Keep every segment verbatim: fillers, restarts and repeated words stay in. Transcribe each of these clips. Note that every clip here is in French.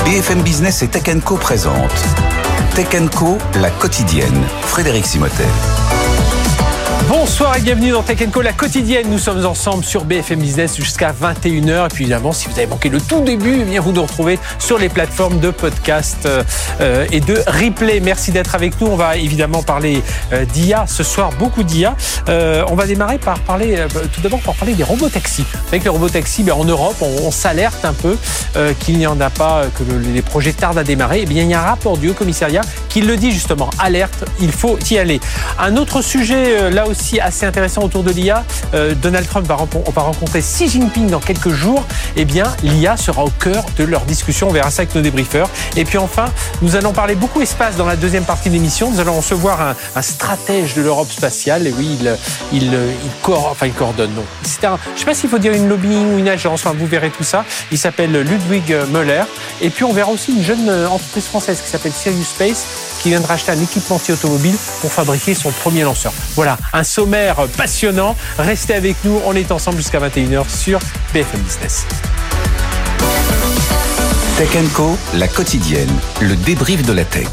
B F M Business et Tech and Co présente Tech and Co, la quotidienne. Frédéric Simotel. Bonsoir et bienvenue dans Tech and Co, la quotidienne. Nous sommes ensemble sur B F M Business jusqu'à vingt et une heures. Et puis évidemment, si vous avez manqué le tout début, eh bien vous nous retrouvez sur les plateformes de podcast euh, et de replay. Merci d'être avec nous. On va évidemment parler euh, d'I A ce soir, beaucoup d'I A. Euh, on va démarrer par parler, euh, tout d'abord par parler des robotaxis. Avec les robotaxis, ben, en Europe, on, on s'alerte un peu euh, qu'il n'y en a pas, que le, les projets tardent à démarrer. Eh bien, il y a un rapport du Haut Commissariat qui le dit justement. Alerte, il faut y aller. Un autre sujet, euh, là aussi, aussi assez intéressant autour de l'I A. Euh, Donald Trump va, rempon- va rencontrer Xi Jinping dans quelques jours. Eh bien, l'I A sera au cœur de leur discussion. On verra ça avec nos débriefeurs. Et puis enfin, nous allons parler beaucoup espace dans la deuxième partie de l'émission. Nous allons recevoir un, un stratège de l'Europe spatiale. Et oui, il, il, il, co- enfin, il coordonne. Non. C'est un, je ne sais pas s'il faut dire une lobbying ou une agence. Enfin, vous verrez tout ça. Il s'appelle Ludwig Müller. Et puis, on verra aussi une jeune entreprise française qui s'appelle Sirius Space, qui vient de racheter un équipementier automobile pour fabriquer son premier lanceur. Voilà, un sommaire passionnant. Restez avec nous, on est ensemble jusqu'à vingt et une heures sur B F M Business. Tech and Co, la quotidienne, le débrief de la tech.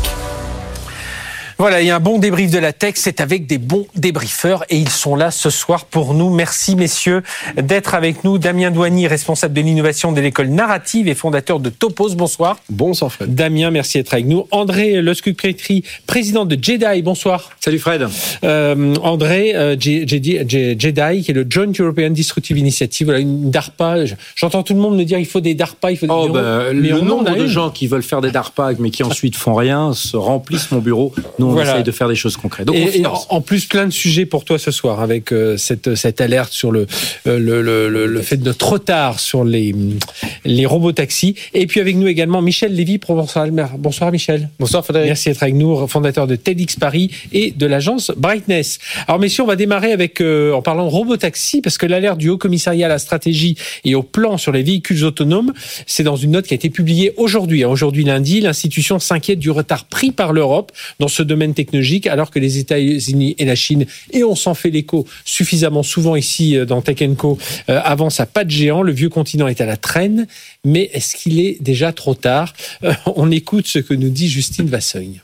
Voilà, il y a un bon débrief de la tech, c'est avec des bons débriefeurs et ils sont là ce soir pour nous. Merci messieurs d'être avec nous. Damien Douany, responsable de l'innovation de l'école narrative et fondateur de Topos, bonsoir. Bonsoir Fred. Damien, merci d'être avec nous. André Luscupetri, président de Jedi, bonsoir. Salut Fred. Euh, André euh, J- J- J- Jedi, qui est le Joint European Disruptive Initiative, voilà, une DARPA. J'entends tout le monde me dire il faut des DARPA, il faut des... Oh, bah, le nombre de une. gens qui veulent faire des DARPA mais qui ensuite font rien se remplissent mon bureau. Nous, on voilà. essaye de faire des choses concrètes. Donc, et, et en, en plus, plein de sujets pour toi ce soir, avec euh, cette, cette alerte sur le, euh, le, le, le, le fait de notre retard sur les, les robotaxis. Et puis avec nous également Michel Lévy-Provençal. Bonsoir Michel. Bonsoir Frédéric. Merci d'être avec nous, fondateur de TEDx Paris et de l'agence Brightness. Alors messieurs, on va démarrer avec euh, en parlant de robotaxi, parce que l'alerte du Haut Commissariat à la stratégie et au plan sur les véhicules autonomes, c'est dans une note qui a été publiée aujourd'hui. Aujourd'hui lundi, l'institution s'inquiète du retard pris par l'Europe dans ce domaine technologique, alors que les États-Unis et la Chine, et on s'en fait l'écho suffisamment souvent ici dans Tech and Co, euh, avancent à pas de géant. Le vieux continent est à la traîne, mais est-ce qu'il est déjà trop tard ? euh, On écoute ce que nous dit Justine Vassogne.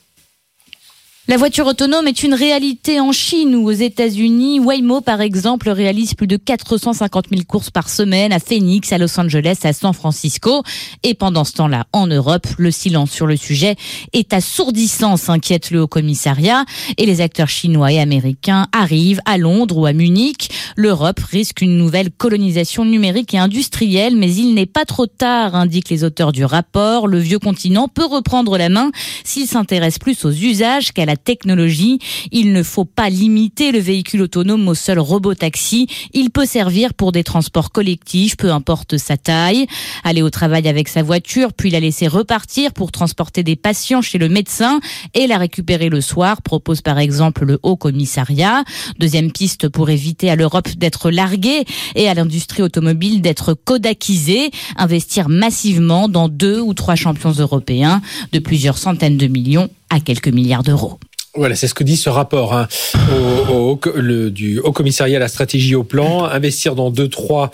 La voiture autonome est une réalité en Chine ou aux États-Unis. Waymo, par exemple, réalise plus de quatre cent cinquante mille courses par semaine à Phoenix, à Los Angeles, à San Francisco. Et pendant ce temps-là, en Europe, le silence sur le sujet est assourdissant, s'inquiète le Haut-Commissariat. Et les acteurs chinois et américains arrivent à Londres ou à Munich. L'Europe risque une nouvelle colonisation numérique et industrielle, mais il n'est pas trop tard, indiquent les auteurs du rapport. Le vieux continent peut reprendre la main s'il s'intéresse plus aux usages qu'à la technologie. Il ne faut pas limiter le véhicule autonome au seul robotaxi. Il peut servir pour des transports collectifs, peu importe sa taille. Aller au travail avec sa voiture, puis la laisser repartir pour transporter des patients chez le médecin et la récupérer le soir, propose par exemple le Haut Commissariat. Deuxième piste pour éviter à l'Europe d'être larguée et à l'industrie automobile d'être kodakisée. Investir massivement dans deux ou trois champions européens de plusieurs centaines de millions à quelques milliards d'euros. Voilà, c'est ce que dit ce rapport hein, au, au, le, du Haut Commissariat à la stratégie au plan. Investir dans deux, trois,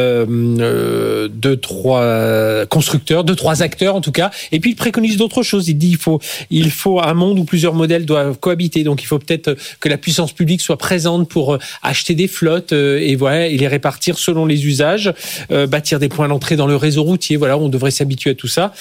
euh, deux, trois constructeurs, deux, trois acteurs en tout cas. Et puis il préconise d'autres choses. Il dit il faut, il faut un monde où plusieurs modèles doivent cohabiter. Donc il faut peut-être que la puissance publique soit présente pour acheter des flottes euh, et voilà, et les répartir selon les usages, euh, bâtir des points d'entrée dans le réseau routier. Voilà, on devrait s'habituer à tout ça.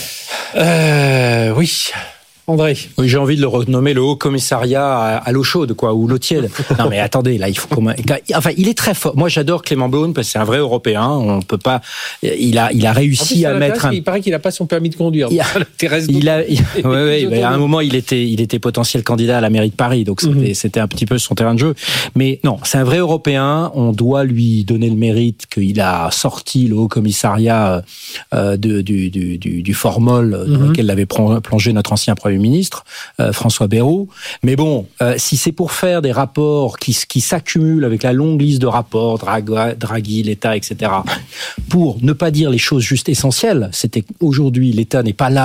Euh, oui. André. Oui, j'ai envie de le renommer le Haut Commissariat à, à l'eau chaude, quoi, ou l'eau tiède. Non, mais attendez, là, il faut comment, enfin, il est très fort. Moi, j'adore Clément Beaune parce que c'est un vrai Européen. On peut pas, il a, il a réussi à mettre un... Il paraît qu'il a pas son permis de conduire. Il a, il a, il, ouais, ouais, mais à un moment, il était, il était potentiel candidat à la mairie de Paris. Donc, c'était, mm-hmm. c'était un petit peu son terrain de jeu. Mais non, c'est un vrai Européen. On doit lui donner le mérite qu'il a sorti le Haut Commissariat euh, de, du, du, du, du formol mm-hmm. dans lequel l'avait plongé notre ancien Premier ministre, euh, François Bayrou. Mais bon, euh, si c'est pour faire des rapports qui, qui s'accumulent avec la longue liste de rapports, Draghi, Draghi, l'État, et cetera, pour ne pas dire les choses juste essentielles, c'était aujourd'hui, l'État n'est pas là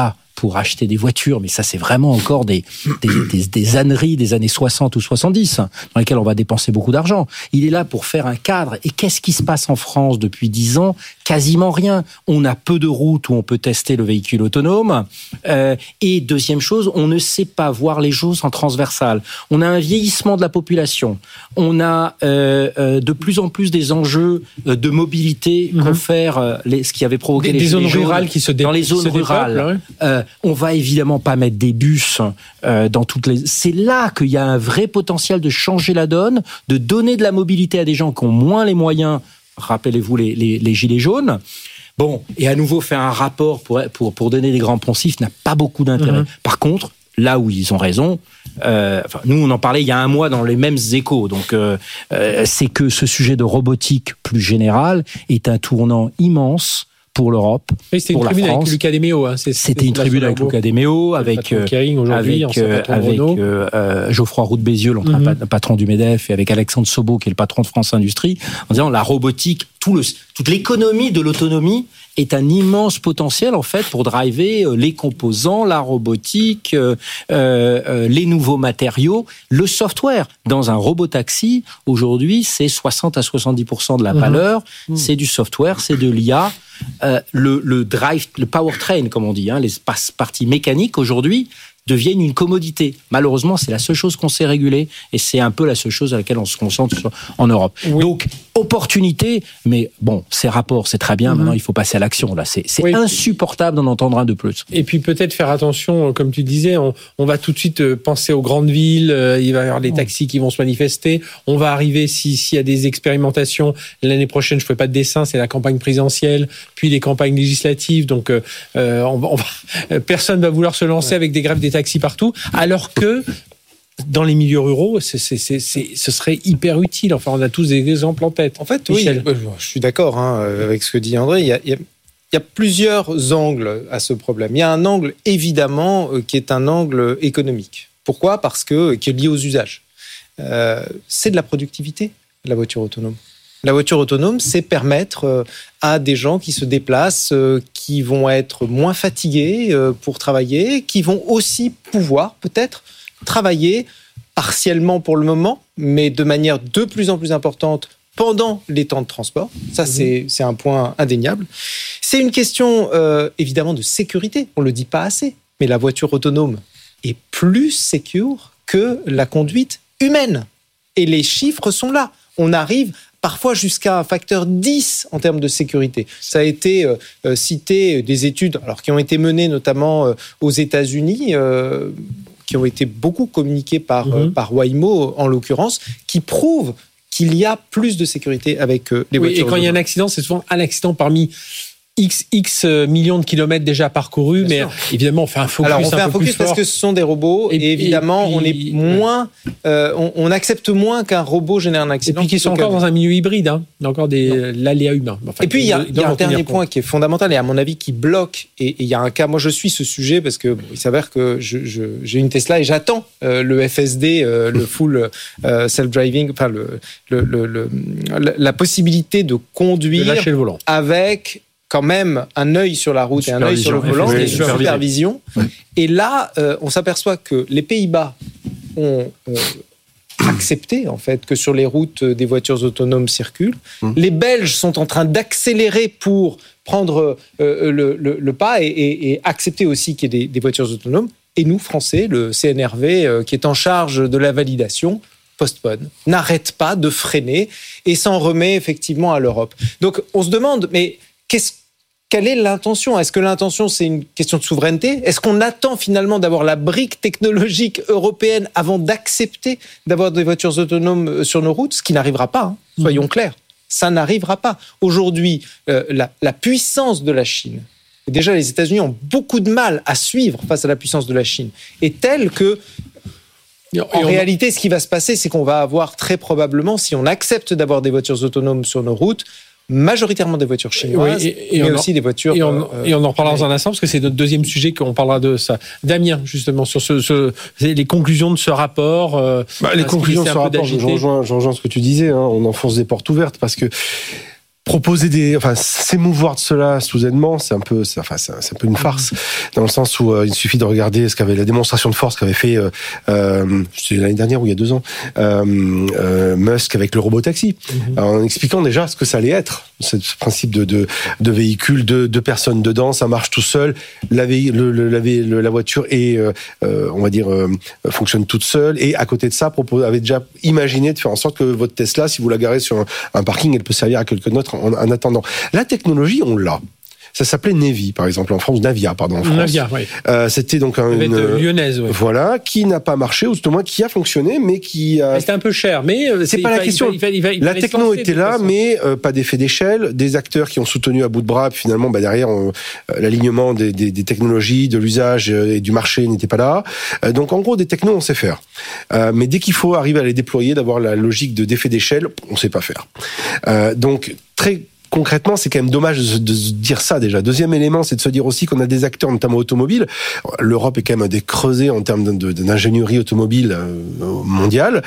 pour acheter des voitures, mais ça c'est vraiment encore des, des, des, des âneries des années soixante ou soixante-dix, dans lesquelles on va dépenser beaucoup d'argent. Il est là pour faire un cadre. Et qu'est-ce qui se passe en France depuis dix ans ? Quasiment rien. On a peu de routes où on peut tester le véhicule autonome. Euh, et deuxième chose, on ne sait pas voir les choses en transversal. On a un vieillissement de la population. On a euh, euh, de plus en plus des enjeux euh, de mobilité mmh. confèrent euh, les, ce qui avait provoqué des, les des zones jaunes, rurales qui se dé- dans les zones rurales. Dépeuplent, ouais. euh, on va évidemment pas mettre des bus euh, dans toutes les. C'est là qu'il y a un vrai potentiel de changer la donne, de donner de la mobilité à des gens qui ont moins les moyens. Rappelez-vous les, les, les gilets jaunes. Bon, et à nouveau faire un rapport pour pour pour donner des grands poncifs n'a pas beaucoup d'intérêt. Mmh. Par contre, là où ils ont raison, euh, enfin, nous on en parlait il y a un mois dans les mêmes échos. Donc euh, euh, c'est que ce sujet de robotique plus général est un tournant immense pour l'Europe, oui, c'était pour une la tribune France. avec Luca De Meo. Hein. C'est, c'était une tribune avec Luca De Meo, avec euh, avec, avec, euh, avec euh, euh, Geoffroy Roux de Bézieux, mm-hmm. le patron du MEDEF, et avec Alexandre Sobo, qui est le patron de France Industrie, en disant la robotique, tout le, toute l'économie de l'autonomie est un immense potentiel en fait pour driver euh, les composants, la robotique, euh, euh, les nouveaux matériaux, le software. Dans un robotaxi, aujourd'hui, c'est soixante à soixante-dix pour cent de la valeur, mm-hmm. c'est du software, c'est de l'I A. Euh, le, le drive, le powertrain, comme on dit, hein, les parties mécaniques aujourd'hui deviennent une commodité. Malheureusement, c'est la seule chose qu'on sait réguler et c'est un peu la seule chose à laquelle on se concentre en Europe. Oui. Donc, opportunité, mais bon, ces rapports, c'est très bien. Mm-hmm. Maintenant, il faut passer à l'action. Là, c'est, c'est oui. insupportable d'en entendre un de plus. Et puis peut-être faire attention, comme tu disais, on, on va tout de suite penser aux grandes villes. Euh, il va y avoir des taxis qui vont se manifester. On va arriver, si, s'il y a des expérimentations, l'année prochaine, je ne fais pas de dessin, c'est la campagne présidentielle, puis les campagnes législatives. Donc, euh, on va, on va, personne ne va vouloir se lancer ouais. avec des grèves des taxis partout, alors que dans les milieux ruraux, c'est, c'est, c'est, c'est, ce serait hyper utile. Enfin, on a tous des exemples en tête. En fait, Michel. Oui, je suis d'accord hein, avec ce que dit André. Il y a, il y a, il y a plusieurs angles à ce problème. Il y a un angle, évidemment, qui est un angle économique. Pourquoi ? Parce que, qui est lié aux usages. Euh, c'est de la productivité, la voiture autonome. La voiture autonome, c'est permettre à des gens qui se déplacent, qui vont être moins fatigués pour travailler, qui vont aussi pouvoir peut-être travailler partiellement pour le moment, mais de manière de plus en plus importante pendant les temps de transport. Ça, c'est, c'est un point indéniable. C'est une question, euh, évidemment, de sécurité. On ne le dit pas assez, mais la voiture autonome est plus sécure que la conduite humaine. Et les chiffres sont là. On arrive parfois jusqu'à un facteur dix en termes de sécurité. Ça a été euh, cité des études alors, qui ont été menées notamment euh, aux États-Unis, euh, qui ont été beaucoup communiquées par, mmh. euh, par Waymo en l'occurrence, qui prouvent qu'il y a plus de sécurité avec euh, les oui, voitures. Et quand il y a un accident, c'est souvent un accident parmi X, X millions de kilomètres déjà parcourus, Bien mais sûr. Évidemment, on fait un focus. Alors, on fait un, un peu focus plus parce fort. que ce sont des robots et, et évidemment, et puis, on est moins, euh, on, on accepte moins qu'un robot génère un accident. Et puis, qu'ils sont encore dans un milieu hybride, hein. Il y a encore des, non. l'aléa humain. Enfin, et puis, il y a, il y a un dernier point qui est fondamental et à mon avis qui bloque. Et, et il y a un cas, moi je suis ce sujet parce que bon, il s'avère que je, je, j'ai une Tesla et j'attends euh, le F S D, euh, le full euh, self-driving, enfin le, le, le, le, la, la possibilité de conduire de lâcher le volant avec quand même un œil sur la route et un œil sur le volant, et une supervision. Oui. Et là, euh, on s'aperçoit que les Pays-Bas ont euh, accepté en fait que sur les routes des voitures autonomes circulent. Mmh. Les Belges sont en train d'accélérer pour prendre euh, le, le, le pas et, et, et accepter aussi qu'il y ait des, des voitures autonomes. Et nous, Français, le C N R V, euh, qui est en charge de la validation, postpone, n'arrête pas de freiner et s'en remet effectivement à l'Europe. Donc, on se demande, mais qu'est-ce Quelle est l'intention ? Est-ce que l'intention, c'est une question de souveraineté ? Est-ce qu'on attend finalement d'avoir la brique technologique européenne avant d'accepter d'avoir des voitures autonomes sur nos routes ? Ce qui n'arrivera pas, hein, soyons mmh. clairs. Ça n'arrivera pas. Aujourd'hui, euh, la, la puissance de la Chine, et déjà les États-Unis ont beaucoup de mal à suivre face à la puissance de la Chine, est telle que en réalité, ce qui va se passer, c'est qu'on va avoir très probablement, si on accepte d'avoir des voitures autonomes sur nos routes, majoritairement des voitures chinoises, oui, et, et mais aussi en, des voitures... Et on, euh, et on en reparlera dans un instant, parce que c'est notre deuxième sujet qu'on parlera de ça. Damien, justement, sur ce, ce, les conclusions de ce rapport... Euh, bah, les conclusions de ce rapport, je rejoins, je rejoins ce que tu disais, hein, on enfonce des portes ouvertes, parce que proposer des, enfin, s'émouvoir de cela soudainement, c'est un peu, c'est, enfin, c'est, c'est un peu une farce, dans le sens où euh, il suffit de regarder ce qu'avait la démonstration de force qu'avait fait, euh, euh, c'était l'année dernière ou il y a deux ans, euh, euh, Musk avec le robotaxi, mm-hmm. en expliquant déjà ce que ça allait être, ce principe de de, de véhicule, de deux personnes dedans, ça marche tout seul, la vé- le, le, la, vé- le, la voiture est, euh, euh, on va dire, euh, fonctionne toute seule, et à côté de ça, propose, avait déjà imaginé de faire en sorte que votre Tesla, si vous la garez sur un, un parking, elle peut servir à quelqu'un d'autre en, en attendant. La technologie, on l'a. Ça s'appelait Nevi, par exemple, en France, Navia, pardon, en France. Navia, oui. Euh, c'était donc un, une lyonnaise, oui. Voilà, qui n'a pas marché, ou tout au moins qui a fonctionné, mais qui a. C'était un peu cher, mais c'est, c'est pas la question. Il va, il va, il va la techno était là, mais euh, pas d'effet d'échelle, des acteurs qui ont soutenu à bout de bras, puis finalement, bah derrière, on, euh, l'alignement des, des, des technologies, de l'usage et du marché n'était pas là. Euh, donc, en gros, des technos, on sait faire, euh, mais dès qu'il faut arriver à les déployer, d'avoir la logique de d'effet d'échelle, on sait pas faire. Euh, donc, très concrètement, c'est quand même dommage de, de se dire ça déjà. Deuxième élément, c'est de se dire aussi qu'on a des acteurs, notamment automobiles. L'Europe est quand même un des creusets en termes de, de, d'ingénierie automobile mondiale.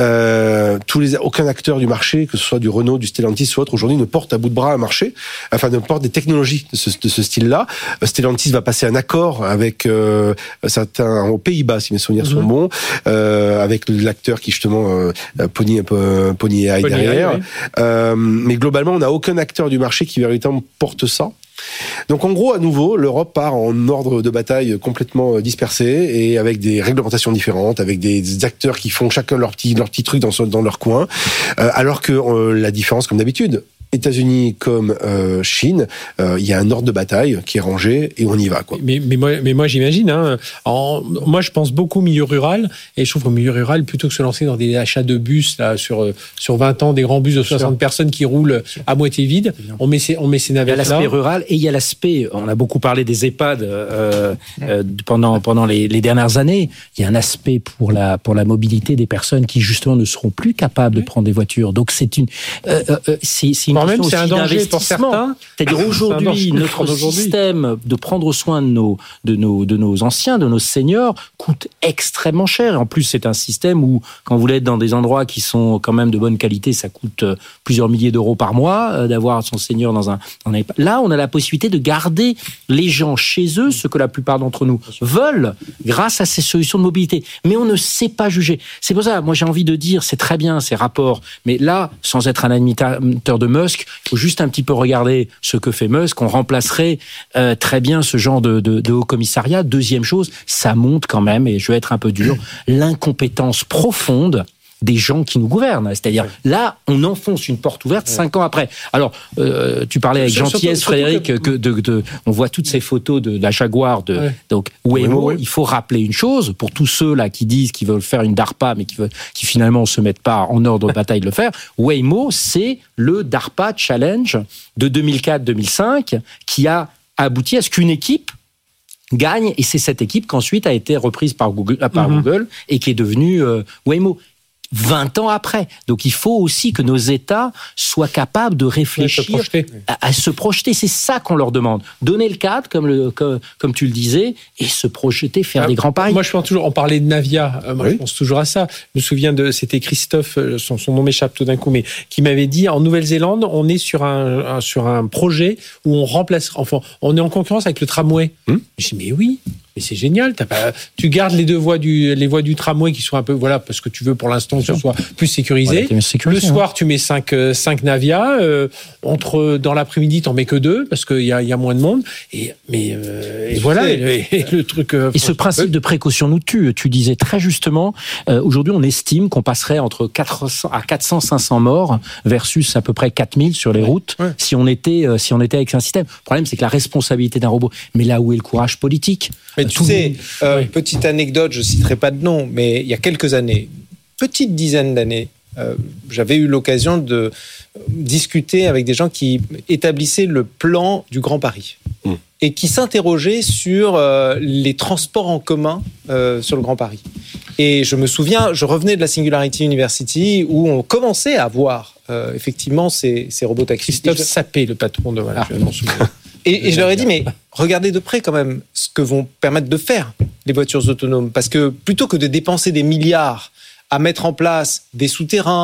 Euh, tous les, aucun acteur du marché, que ce soit du Renault, du Stellantis ou autre, aujourd'hui ne porte à bout de bras un marché, enfin ne porte des technologies de ce, de ce style-là. Stellantis va passer un accord avec euh, certains aux Pays-Bas, si mes souvenirs mmh. sont bons, euh, avec l'acteur qui justement euh, Pony, euh, Pony A I Pony derrière. A I, oui. euh, mais globalement, on n'a aucun acteur du marché qui véritablement porte ça. Donc en gros, à nouveau, l'Europe part en ordre de bataille complètement dispersé et avec des réglementations différentes, avec des acteurs qui font chacun leur petit leur petit truc dans dans leur coin, euh, alors que euh, la différence, comme d'habitude, États-Unis comme euh, Chine, euh, il y a un ordre de bataille qui est rangé et on y va, quoi. Mais, mais moi, mais moi j'imagine. Hein, en, moi, je pense beaucoup au milieu rural et je trouve qu'au milieu rural, plutôt que se lancer dans des achats de bus là sur sur vingt ans, des grands bus de soixante personnes qui roulent à moitié vides, on met ces on met ces navettes là. Il y a l'aspect rural et il y a l'aspect. On a beaucoup parlé des EHPAD euh, euh, pendant pendant les, les dernières années. Il y a un aspect pour la pour la mobilité des personnes qui justement ne seront plus capables de prendre des voitures. Donc c'est une euh, euh, c'est, c'est une même c'est un danger pour certains. C'est-à-dire aujourd'hui, notre système de prendre soin de nos, de nos, de nos anciens, de nos seniors, coûte extrêmement cher. Et en plus, c'est un système où, quand vous êtes dans des endroits qui sont quand même de bonne qualité, ça coûte plusieurs milliers d'euros par mois euh, d'avoir son senior dans un, dans un... Là, on a la possibilité de garder les gens chez eux, ce que la plupart d'entre nous veulent, grâce à ces solutions de mobilité. Mais on ne sait pas juger. C'est pour ça, moi, j'ai envie de dire, c'est très bien ces rapports, mais là, sans être un admirateur de Musk, il faut juste un petit peu regarder ce que fait Musk. On remplacerait euh, très bien ce genre de, de, de haut commissariat. Deuxième chose, ça montre quand même, et je vais être un peu dur, l'incompétence profonde des gens qui nous gouvernent. C'est-à-dire, là, on enfonce une porte ouverte ouais. cinq ans après. Alors, euh, tu parlais avec gentillesse, surtout, Frédéric, surtout que, que de, de, on voit toutes ces photos de la Jaguar, de, ouais. donc, Waymo. Ouais, ouais. Il faut rappeler une chose, pour tous ceux-là qui disent qu'ils veulent faire une DARPA, mais qui, veulent, qui finalement ne se mettent pas en ordre de bataille de le faire, Waymo, c'est le DARPA Challenge de deux mille quatre deux mille cinq qui a abouti à ce qu'une équipe gagne, et c'est cette équipe qu'ensuite a été reprise par Google, par mm-hmm. Google et qui est devenue euh, Waymo. vingt ans après. Donc, il faut aussi que nos États soient capables de réfléchir ouais, à, à se projeter. C'est ça qu'on leur demande. Donner le cadre, comme, le, comme, comme tu le disais, et se projeter, faire ah, des grands paris. Moi, je pense toujours, on parlait de Navia, moi, oui. je pense toujours à ça. Je me souviens de, c'était Christophe, son, son nom m'échappe tout d'un coup, mais qui m'avait dit, en Nouvelle-Zélande, on est sur un, un, sur un projet où on remplace, enfin, on est en concurrence avec le tramway. Hum? Je dis, mais oui. Mais c'est génial, t'as pas, tu gardes les deux voies du, les voies du tramway qui sont un peu, voilà, parce que tu veux pour l'instant que ce soit plus sécurisé. Ouais, le soir, hein. tu mets cinq, cinq Navia, euh, entre, dans l'après-midi, t'en mets que deux, parce qu'il y a, il y a moins de monde. Et, mais, euh, et voilà, et, et le truc. Euh, et ce principe de précaution nous tue. Tu disais très justement, euh, aujourd'hui, on estime qu'on passerait entre quatre cents à quatre cents, cinq cents morts versus à peu près quatre mille sur les ouais. routes ouais. si on était, euh, si on était avec un système. Le problème, c'est que la responsabilité d'un robot, mais là où est le courage politique? Mais tu sais, euh, oui. petite anecdote, je ne citerai pas de nom, mais il y a quelques années, petite dizaine d'années, euh, j'avais eu l'occasion de discuter avec des gens qui établissaient le plan du Grand Paris mmh. et qui s'interrogeaient sur euh, les transports en commun euh, sur le Grand Paris. Et je me souviens, je revenais de la Singularity University où on commençait à voir euh, effectivement ces, ces robots taxis. Christophe je... Sapé, le patron de... Voilà, ah. je m'en souviens. Et, et je leur ai dit, mais regardez de près quand même ce que vont permettre de faire les voitures autonomes. Parce que plutôt que de dépenser des milliards à mettre en place des souterrains,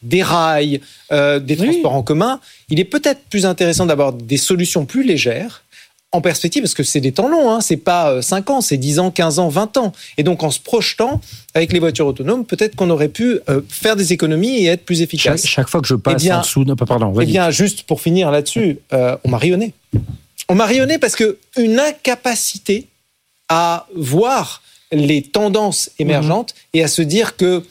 des rails, euh, des oui. transports en commun, il est peut-être plus intéressant d'avoir des solutions plus légères en perspective, parce que c'est des temps longs, hein, c'est pas cinq ans, c'est dix ans, quinze ans, vingt ans. Et donc, en se projetant avec les voitures autonomes, peut-être qu'on aurait pu euh, faire des économies et être plus efficace. Chaque, chaque fois que je passe eh bien, en dessous... Non, pardon, vas-y. Eh bien, juste pour finir là-dessus, euh, on m'a rayonné. On m'a rayonné parce qu'une incapacité à voir les tendances émergentes mmh. et à se dire que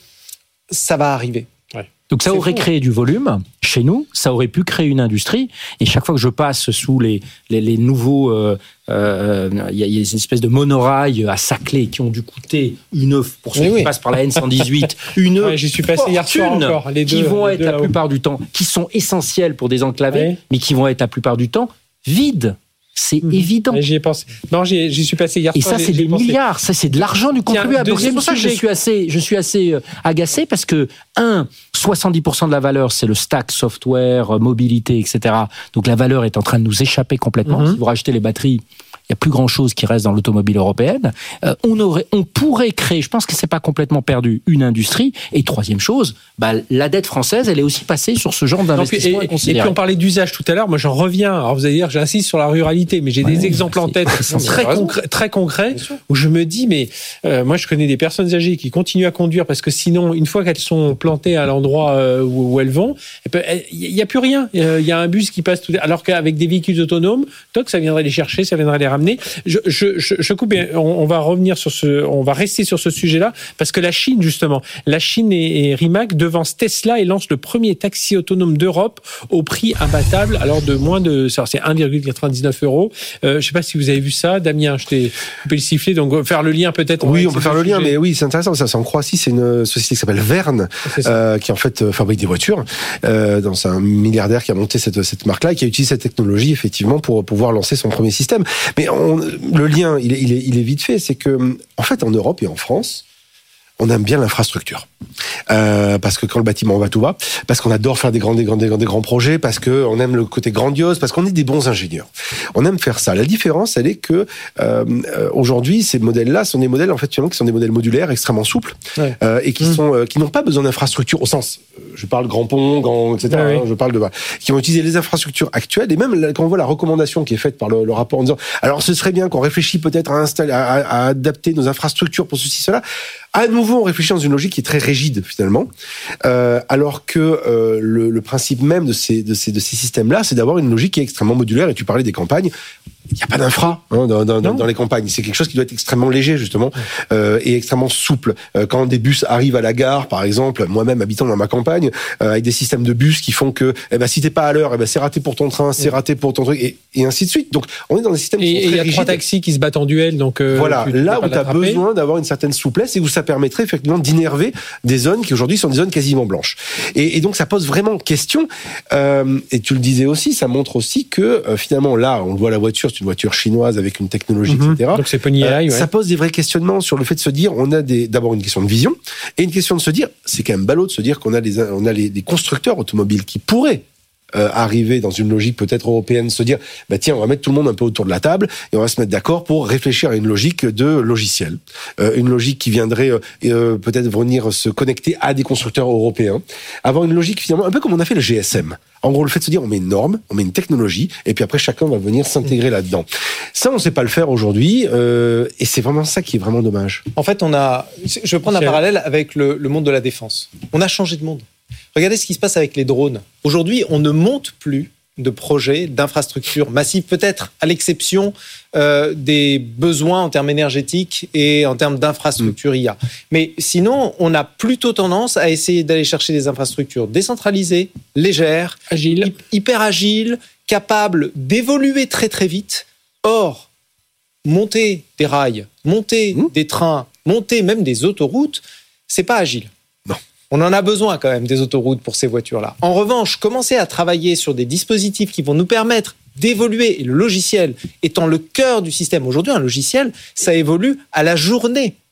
ça va arriver. Donc ça c'est aurait fou. créé du volume chez nous, ça aurait pu créer une industrie. Et chaque fois que je passe sous les, les, les nouveaux... Euh, euh, y a, y a une espèce de monorail à Saclay qui ont dû coûter une... Pour ceux oui, qui oui. passent par la N cent dix-huit, une ouais, j'y suis passé hier soir encore, les deux, qui vont les être deux la là-haut. plupart du temps, qui sont essentiels pour désenclaver, ouais. mais qui vont être la plupart du temps vides. C'est mmh. évident. Et j'y ai pensé. Non, j'y, j'y suis passé hier Et soir. ça, c'est j'ai des pensé. milliards. Ça, c'est de l'argent du contribuable. Donc, c'est pour ça que je suis assez, je suis assez agacé parce que, un, soixante-dix pour cent de la valeur, c'est le stack software, mobilité, et cetera. Donc, la valeur est en train de nous échapper complètement. Mmh. Si vous rachetez les batteries, il n'y a plus grand-chose qui reste dans l'automobile européenne. Euh, on aurait, on pourrait créer, je pense que c'est pas complètement perdu, une industrie. Et troisième chose, bah, la dette française, elle est aussi passée sur ce genre d'investissement. Et, et puis on parlait d'usage tout à l'heure. Moi, j'en reviens. Alors vous allez dire, j'insiste sur la ruralité, mais j'ai ouais, des exemples en tête très concrets, très concrets, où je me dis, mais euh, moi, je connais des personnes âgées qui continuent à conduire parce que sinon, une fois qu'elles sont plantées à l'endroit euh, où, où elles vont, il n'y a plus rien. Il y a un bus qui passe tout. Alors qu'avec des véhicules autonomes, toc, ça viendrait les chercher, ça viendrait les ramener. Je, je, je, je coupe. On, on va revenir sur ce, on va rester sur ce sujet-là parce que la Chine, justement, la Chine et, et Rimac devancent Tesla et lancent le premier taxi autonome d'Europe au prix imbattable, alors de moins de, c'est un virgule quatre-vingt-dix-neuf euros. Euh, je sais pas si vous avez vu ça, Damien. Je t'ai coupé le sifflet, donc faire le lien peut-être. Oui, on peut faire le lien, mais oui, c'est intéressant. Ça, c'est en Croatie, c'est une société qui s'appelle Verne, euh, qui en fait fabrique des voitures. Euh, donc c'est un milliardaire qui a monté cette cette marque-là et qui a utilisé cette technologie effectivement pour pouvoir lancer son premier système. Mais on, le lien, il est, il est, il est vite fait, c'est que, en fait, en Europe et en France, on aime bien l'infrastructure. Euh, parce que quand le bâtiment va, tout va. Parce qu'on adore faire des grands, des grands, des grands, des grands projets. Parce que on aime le côté grandiose. Parce qu'on est des bons ingénieurs. On aime faire ça. La différence, elle est que euh, aujourd'hui, ces modèles-là sont des modèles en fait qui sont des modèles modulaires, extrêmement souples, ouais. euh, et qui mmh. sont euh, qui n'ont pas besoin d'infrastructures au sens. Je parle grand pont, grand, et cetera. Ouais, hein, oui. Je parle de qui ont utilisé les infrastructures actuelles. Et même quand on voit la recommandation qui est faite par le, le rapport en disant, alors ce serait bien qu'on réfléchisse peut-être à installer, à, à adapter nos infrastructures pour ceci, cela. À nouveau, on réfléchit dans une logique qui est très rigide finalement, euh, alors que euh, le, le principe même de ces de ces de ces systèmes-là, c'est d'avoir une logique qui est extrêmement modulaire. Et tu parlais des campagnes. Il n'y a pas d'infra hein, dans, dans, dans les campagnes. C'est quelque chose qui doit être extrêmement léger, justement, euh, et extrêmement souple. Euh, quand des bus arrivent à la gare, par exemple, moi-même habitant dans ma campagne, euh, avec des systèmes de bus qui font que, eh ben, si t'es pas à l'heure, eh ben, c'est raté pour ton train, c'est raté pour ton truc, et, et ainsi de suite. Donc, on est dans des systèmes qui sont très rigides. Et il y a trois taxis qui se battent en duel, donc euh, voilà, tu, tu là où tu as besoin d'avoir une certaine souplesse et où ça permettrait effectivement d'innerver des zones qui aujourd'hui sont des zones quasiment blanches. Et, et donc, ça pose vraiment question. Euh, et tu le disais aussi, ça montre aussi que euh, finalement, là, on le voit la voiture, c'est une voiture chinoise avec une technologie, mmh. et cetera. Donc c'est Pony A I, euh, ouais. Ça pose des vrais questionnements sur le fait de se dire, on a des, d'abord une question de vision et une question de se dire, c'est quand même ballot de se dire qu'on a des, on a les, des constructeurs automobiles qui pourraient euh, arriver dans une logique peut-être européenne, se dire, bah tiens, on va mettre tout le monde un peu autour de la table et on va se mettre d'accord pour réfléchir à une logique de logiciel, euh, une logique qui viendrait euh, peut-être venir se connecter à des constructeurs européens, avoir une logique finalement un peu comme on a fait le G S M. En gros, le fait de se dire, on met une norme, on met une technologie, et puis après, chacun va venir s'intégrer là-dedans. Ça, on ne sait pas le faire aujourd'hui, euh, et c'est vraiment ça qui est vraiment dommage. En fait, on a. Je vais prendre un parallèle avec le, le monde de la défense. On a changé de monde. Regardez ce qui se passe avec les drones. Aujourd'hui, on ne monte plus de projets, d'infrastructures massives, peut-être à l'exception euh, des besoins en termes énergétiques et en termes d'infrastructures I A. Mais sinon, on a plutôt tendance à essayer d'aller chercher des infrastructures décentralisées, légères, agiles, hyper agiles, capables d'évoluer très très vite. Or, monter des rails, monter mmh. des trains, monter même des autoroutes, c'est pas agile. On en a besoin quand même des autoroutes pour ces voitures-là. En revanche, commencer à travailler sur des dispositifs qui vont nous permettre d'évoluer, et le logiciel étant le cœur du système. Aujourd'hui, un logiciel, ça évolue à la journée.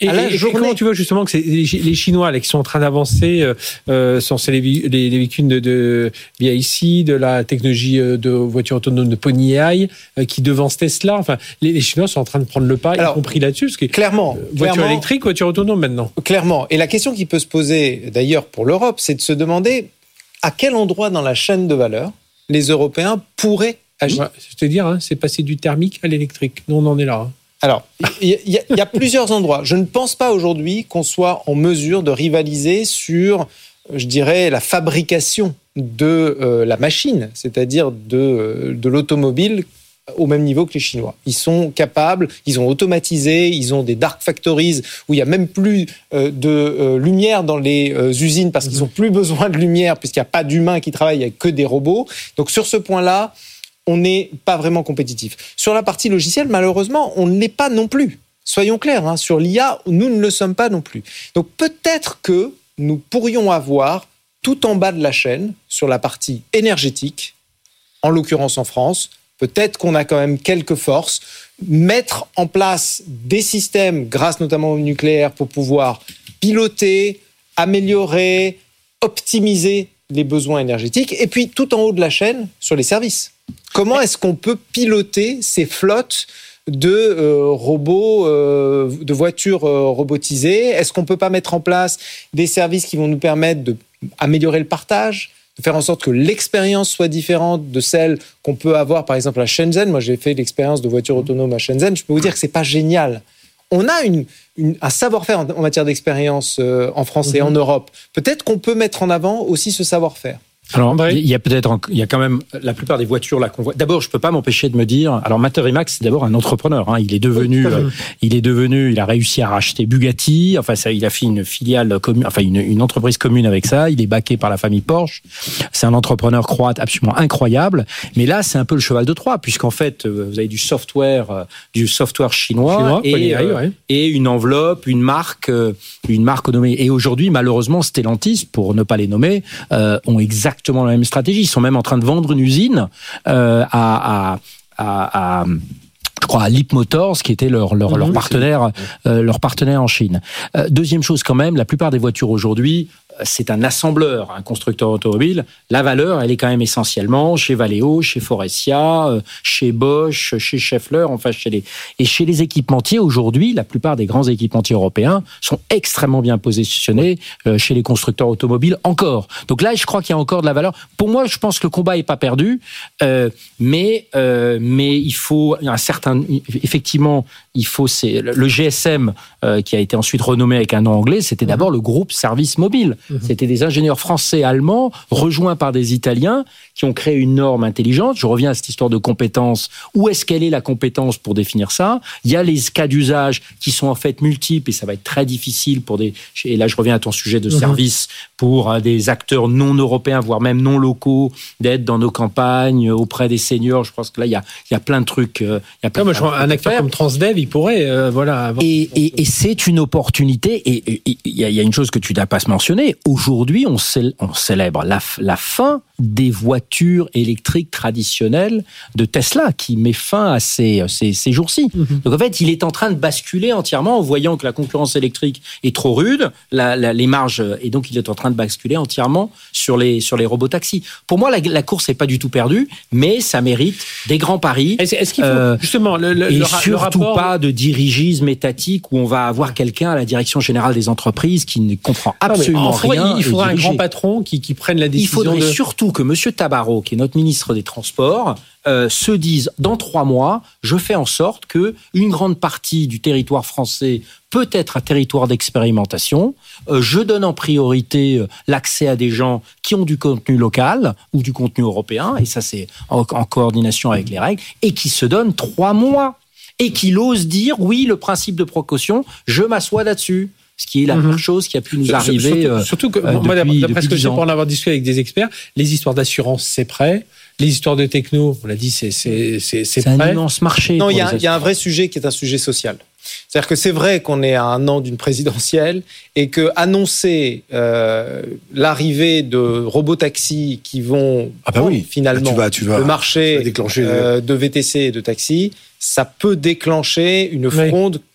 Et, à la et, journée. Et comment tu vois justement que c'est les, les Chinois là, qui sont en train d'avancer euh, sur les, les, les véhicules de, de B I C, de la technologie de voitures autonomes de Pony A I, euh, qui devancent Tesla. Enfin, les, les Chinois sont en train de prendre le pas, Alors, y compris là-dessus, parce que clairement, euh, voiture clairement, électrique, voiture autonome maintenant. Clairement. Et la question qui peut se poser d'ailleurs pour l'Europe, c'est de se demander à quel endroit dans la chaîne de valeur les Européens pourraient agir. Ouais, c'est-à-dire, hein, c'est passer du thermique à l'électrique. Nous, on en est là. Hein. Alors, il y, y, y a plusieurs endroits. Je ne pense pas aujourd'hui qu'on soit en mesure de rivaliser sur, je dirais, la fabrication de euh, la machine, c'est-à-dire de, de l'automobile au même niveau que les Chinois. Ils sont capables, ils ont automatisé, ils ont des dark factories où il n'y a même plus euh, de euh, lumière dans les euh, usines parce qu'ils n'ont plus besoin de lumière puisqu'il n'y a pas d'humains qui travaillent, il n'y a que des robots. Donc sur ce point-là, on n'est pas vraiment compétitif. Sur la partie logicielle, malheureusement, on ne l'est pas non plus. Soyons clairs, hein, sur l'I A, nous ne le sommes pas non plus. Donc peut-être que nous pourrions avoir, tout en bas de la chaîne, sur la partie énergétique, en l'occurrence en France, peut-être qu'on a quand même quelques forces, mettre en place des systèmes, grâce notamment au nucléaire, pour pouvoir piloter, améliorer, optimiser les besoins énergétiques, et puis tout en haut de la chaîne, sur les services. Comment est-ce qu'on peut piloter ces flottes de euh, robots, euh, de voitures euh, robotisées? Est-ce qu'on ne peut pas mettre en place des services qui vont nous permettre d'améliorer le partage, de faire en sorte que l'expérience soit différente de celle qu'on peut avoir, par exemple, à Shenzhen? Moi, j'ai fait l'expérience de voiture autonome à Shenzhen. Je peux vous dire que ce n'est pas génial. On a une, une, un savoir-faire en, en matière d'expérience euh, en France mmh. et en Europe. Peut-être qu'on peut mettre en avant aussi ce savoir-faire. Alors, il y a peut-être, il y a quand même la plupart des voitures là qu'on voit. D'abord, je peux pas m'empêcher de me dire. Alors, Matter Emax, c'est d'abord un entrepreneur. Hein. Il est devenu, oui, euh, il est devenu, il a réussi à racheter Bugatti. Enfin, ça, il a fait une filiale commune, enfin une, une entreprise commune avec ça. Il est backé par la famille Porsche. C'est un entrepreneur croate absolument incroyable. Mais là, c'est un peu le cheval de Troie, puisqu'en fait, vous avez du software, euh, du software chinois, chinois et, euh, ouais. et une enveloppe, une marque, euh, une marque nommée. Et aujourd'hui, malheureusement, Stellantis, pour ne pas les nommer, euh, ont exactement exactement la même stratégie. Ils sont même en train de vendre une usine euh, à, à, à, à je crois à Leap Motors, qui était leur leur, mmh, leur partenaire euh, leur partenaire en Chine. Euh, deuxième chose quand même, la plupart des voitures aujourd'hui, c'est un assembleur, un constructeur automobile. La valeur, elle est quand même essentiellement chez Valeo, chez Faurecia, chez Bosch, chez Schaeffler, enfin chez les et chez les équipementiers aujourd'hui, la plupart des grands équipementiers européens sont extrêmement bien positionnés euh, chez les constructeurs automobiles encore. Donc là, je crois qu'il y a encore de la valeur. Pour moi, je pense que le combat est pas perdu, euh, mais euh, mais il faut un certain effectivement, il faut c'est le G S M euh, qui a été ensuite renommé avec un nom anglais, c'était d'abord le groupe Service Mobile. C'était des ingénieurs français, allemands, rejoints par des Italiens, qui ont créé une norme intelligente. Je reviens à cette histoire de compétence. Où est-ce qu'elle est la compétence pour définir ça? Il y a les cas d'usage qui sont en fait multiples et ça va être très difficile pour des... Et là, je reviens à ton sujet de service, pour des acteurs non européens, voire même non locaux, d'être dans nos campagnes, auprès des seniors. Je pense que là, il y a, il y a plein de trucs. Il y a plein non, de mais un acteur comme Transdev, il pourrait... Euh, voilà, avoir... et, et, et c'est une opportunité. Et il y, y a une chose que tu n'as pas mentionné. Aujourd'hui, on, cèl- on célèbre la, la fin des voitures électriques traditionnelles de Tesla, qui met fin à ces, ces, ces jours-ci. Mm-hmm. Donc en fait, il est en train de basculer entièrement en voyant que la concurrence électrique est trop rude, la, la, les marges, et donc il est en train de basculer entièrement sur les, sur les robotaxis. Pour moi, la, la course n'est pas du tout perdue, mais ça mérite des grands paris. Est-ce, est-ce qu'il faut, euh, justement, le, le, et le, surtout le rapport... pas de dirigisme étatique où on va avoir quelqu'un à la direction générale des entreprises qui ne comprend absolument non, mais rien. Il faudra un grand patron qui, qui prenne la décision. Il faudrait de... surtout que Monsieur Tabarot, qui est notre ministre des Transports, euh, se dise dans trois mois, je fais en sorte que une grande partie du territoire français peut être un territoire d'expérimentation. Euh, je donne en priorité euh, l'accès à des gens qui ont du contenu local ou du contenu européen, et ça c'est en, en coordination avec les règles, et qui se donne trois mois et qu'il ose dire oui, le principe de précaution, je m'assois là-dessus. Ce qui est la pire chose qui a pu nous arriver. Surtout, euh, surtout que, euh, moi, depuis, d'après depuis ce que je sais ans. pour en avoir discuté avec des experts, les histoires d'assurance, c'est prêt. Les histoires de techno, on l'a dit, c'est, c'est, c'est, c'est, c'est prêt. un immense marché. Non, il y, y a un vrai sujet qui est un sujet social. C'est-à-dire que c'est vrai qu'on est à un an d'une présidentielle et que annoncer euh, l'arrivée de robotaxis qui vont ah bah oui. finalement ah, tu vas, tu vas, le marché déclencher euh, de V T C et de taxi, ça peut déclencher une fronde oui.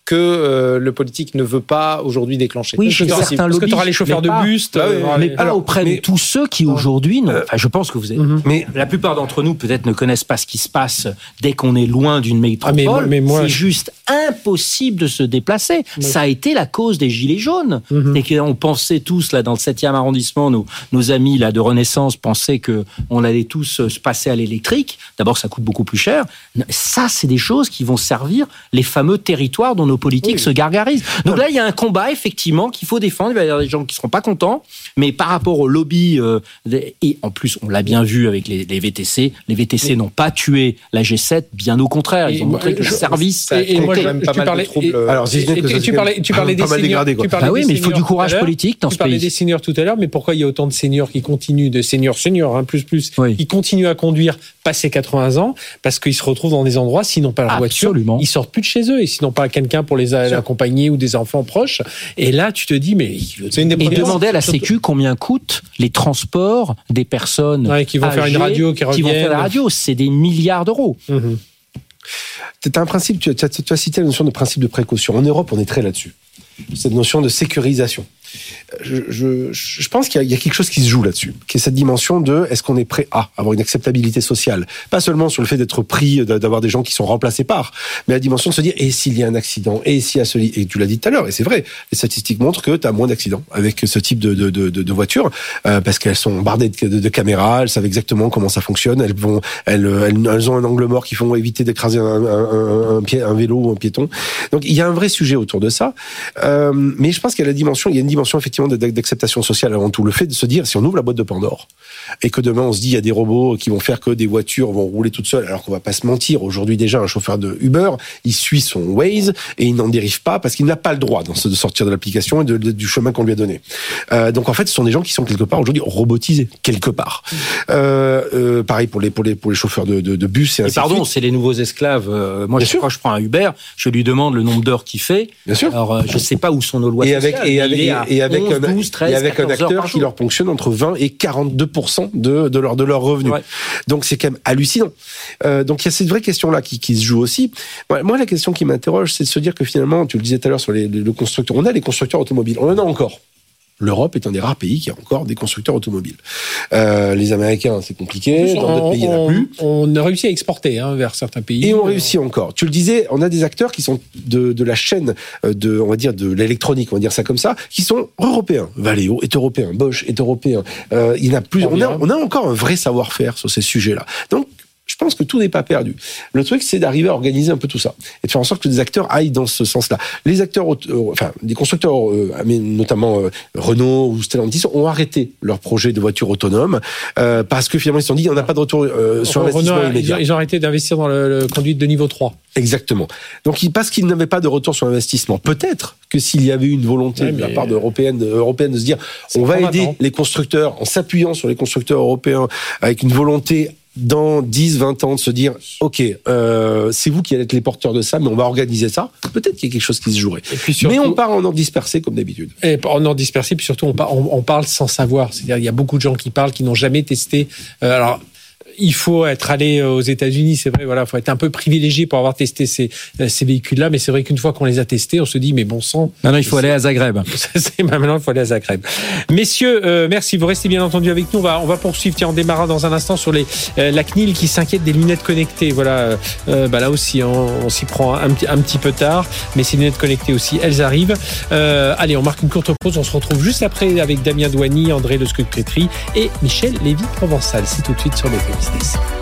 que euh, le politique ne veut pas aujourd'hui déclencher. Oui, chez certains lobbies, parce que tu auras les chauffeurs de bus, bah, oui, mais pas alors, auprès mais, de tous ceux qui aujourd'hui, non, euh, enfin, je pense que vous êtes, mm-hmm. mais la plupart d'entre nous peut-être ne connaissent pas ce qui se passe dès qu'on est loin d'une métropole. Ah, mais, mais moi, c'est je... juste impossible de se déplacer. Oui. Ça a été la cause des gilets jaunes. Mm-hmm. Et qu'on pensait tous là dans le septième arrondissement, nos, nos amis là de Renaissance pensaient que on allait tous se passer à l'électrique. D'abord, ça coûte beaucoup plus cher. Ça, c'est des choses qui vont servir les fameux territoires dont nos politiques oui. se gargarisent. Donc là, il y a un combat, effectivement, qu'il faut défendre. Il va y avoir des gens qui ne seront pas contents, mais par rapport au lobby, euh, et en plus, on l'a bien vu avec les, les V T C, les V T C oui. n'ont pas tué la G sept, bien au contraire. Ils et ont montré que le service... Et, et moi, je, même pas tu mal parlais, de troubles. Et, Alors, si et, et, tu parlais, tu parlais des seniors. Ah oui, mais il faut du courage politique dans ce pays. Tu parlais des seniors tout à l'heure, mais pourquoi il y a autant de seniors qui continuent, de seniors, seniors, hein, plus, plus, oui. qui continuent à conduire passé quatre-vingts ans, parce qu'ils se retrouvent dans des endroits, s'ils n'ont pas leur Absolument. voiture, ils sortent plus de chez eux, et s'ils n'ont pas quelqu'un pour les accompagner ou des enfants proches. Et là, tu te dis, mais c'est une des et demander à la Sécu combien coûtent les transports des personnes ouais, qui vont faire une radio, qui, qui vont faire la radio. C'est des milliards d'euros. Mm-hmm. C'est un principe. Tu as, tu as cité la notion de principe de précaution. En Europe, on est très là-dessus. Cette notion de sécurisation. Je, je, je pense qu'il y a, il y a quelque chose qui se joue là-dessus, qui est cette dimension de est-ce qu'on est prêt à avoir une acceptabilité sociale, pas seulement sur le fait d'être pris, d'avoir des gens qui sont remplacés par, mais la dimension de se dire et s'il y a un accident, et s'il y a ce et tu l'as dit tout à l'heure, et c'est vrai, les statistiques montrent que tu as moins d'accidents avec ce type de de de, de voitures euh, parce qu'elles sont bardées de, de, de caméras, elles savent exactement comment ça fonctionne, elles vont, elles, elles, elles ont un angle mort qui font éviter d'écraser un, un, un, un, pied, un vélo ou un piéton. Donc il y a un vrai sujet autour de ça, euh, mais je pense qu'il y a la dimension, il y a une dimension effectivement d'acceptation sociale avant tout. Le fait de se dire, si on ouvre la boîte de Pandore et que demain on se dit il y a des robots qui vont faire que des voitures vont rouler toutes seules, alors qu'on va pas se mentir, aujourd'hui déjà un chauffeur de Uber, il suit son Waze et il n'en dérive pas parce qu'il n'a pas le droit de sortir de l'application et de, de, du chemin qu'on lui a donné. Euh, donc en fait, ce sont des gens qui sont quelque part aujourd'hui robotisés quelque part. Euh, euh, pareil pour les pour les pour les chauffeurs de, de, de bus et ainsi et pardon, de suite. C'est les nouveaux esclaves. Euh, moi, je, quand je prends un Uber, je lui demande le nombre d'heures qu'il fait. Bien sûr. Alors euh, je sais pas où sont nos lois et sociales. Avec, et avec et avec onze, un, douze, treize, et avec un acteur qui leur ponctionne entre vingt et quarante-deux pour cent de, de leur, de leurs revenus. Ouais. Donc c'est quand même hallucinant. Euh, donc il y a cette vraie question-là qui, qui se joue aussi. Moi, moi, la question qui m'interroge, c'est de se dire que finalement, tu le disais tout à l'heure sur les, les, les constructeurs, on a les constructeurs automobiles, on en a encore. L'Europe est un des rares pays qui a encore des constructeurs automobiles. Euh, les Américains, c'est compliqué. Dans d'autres pays, il n'y en a plus. On a réussi à exporter hein, vers certains pays. Et on réussit encore. Tu le disais, on a des acteurs qui sont de, de la chaîne de, on va dire, de l'électronique, on va dire ça comme ça, qui sont européens. Valeo est européen, Bosch est européen. Euh, il y en a plus. On a, on a encore un vrai savoir-faire sur ces sujets-là. Donc, je pense que tout n'est pas perdu. Le truc, c'est d'arriver à organiser un peu tout ça et de faire en sorte que des acteurs aillent dans ce sens-là. Les acteurs, euh, enfin, des constructeurs, euh, notamment euh, Renault ou Stellantis, ont arrêté leur projet de voiture autonome euh, parce que finalement ils se sont dit, on n'a pas de retour euh, sur investissement Renault, immédiat. Ils ont arrêté d'investir dans le, le conduite de niveau trois. Exactement. Donc, parce qu'ils n'avaient pas de retour sur investissement, peut-être que s'il y avait eu une volonté ouais, de la part européenne, européenne de se dire, on va aider maintenant les constructeurs en s'appuyant sur les constructeurs européens avec une volonté dans dix, vingt ans de se dire ok, euh, c'est vous qui allez être les porteurs de ça, mais on va organiser ça, peut-être qu'il y a quelque chose qui se jouerait. Et puis surtout, mais on part en ordre dispersé comme d'habitude. Et en ordre dispersé, puis surtout on, par, on, on parle sans savoir, c'est-à-dire il y a beaucoup de gens qui parlent, qui n'ont jamais testé. Euh, alors il faut être allé aux États-Unis, c'est vrai, voilà, faut être un peu privilégié pour avoir testé ces, ces véhicules-là, mais c'est vrai qu'une fois qu'on les a testés, on se dit, mais bon sang. Maintenant, il faut aller à Zagreb. C'est, maintenant, il faut aller à Zagreb. Messieurs, euh, merci, vous restez bien entendu avec nous. On va, on va poursuivre, tiens, on démarra dans un instant sur les, euh, la C N I L qui s'inquiète des lunettes connectées. Voilà, euh, bah là aussi, on, on s'y prend un, un petit peu tard, mais ces lunettes connectées aussi, elles arrivent. Euh, allez, on marque une courte pause, on se retrouve juste après avec Damien Douany, André Le Scud-Pétry et Michel Lévy-Provençal. C'est tout de suite sur B F M Business.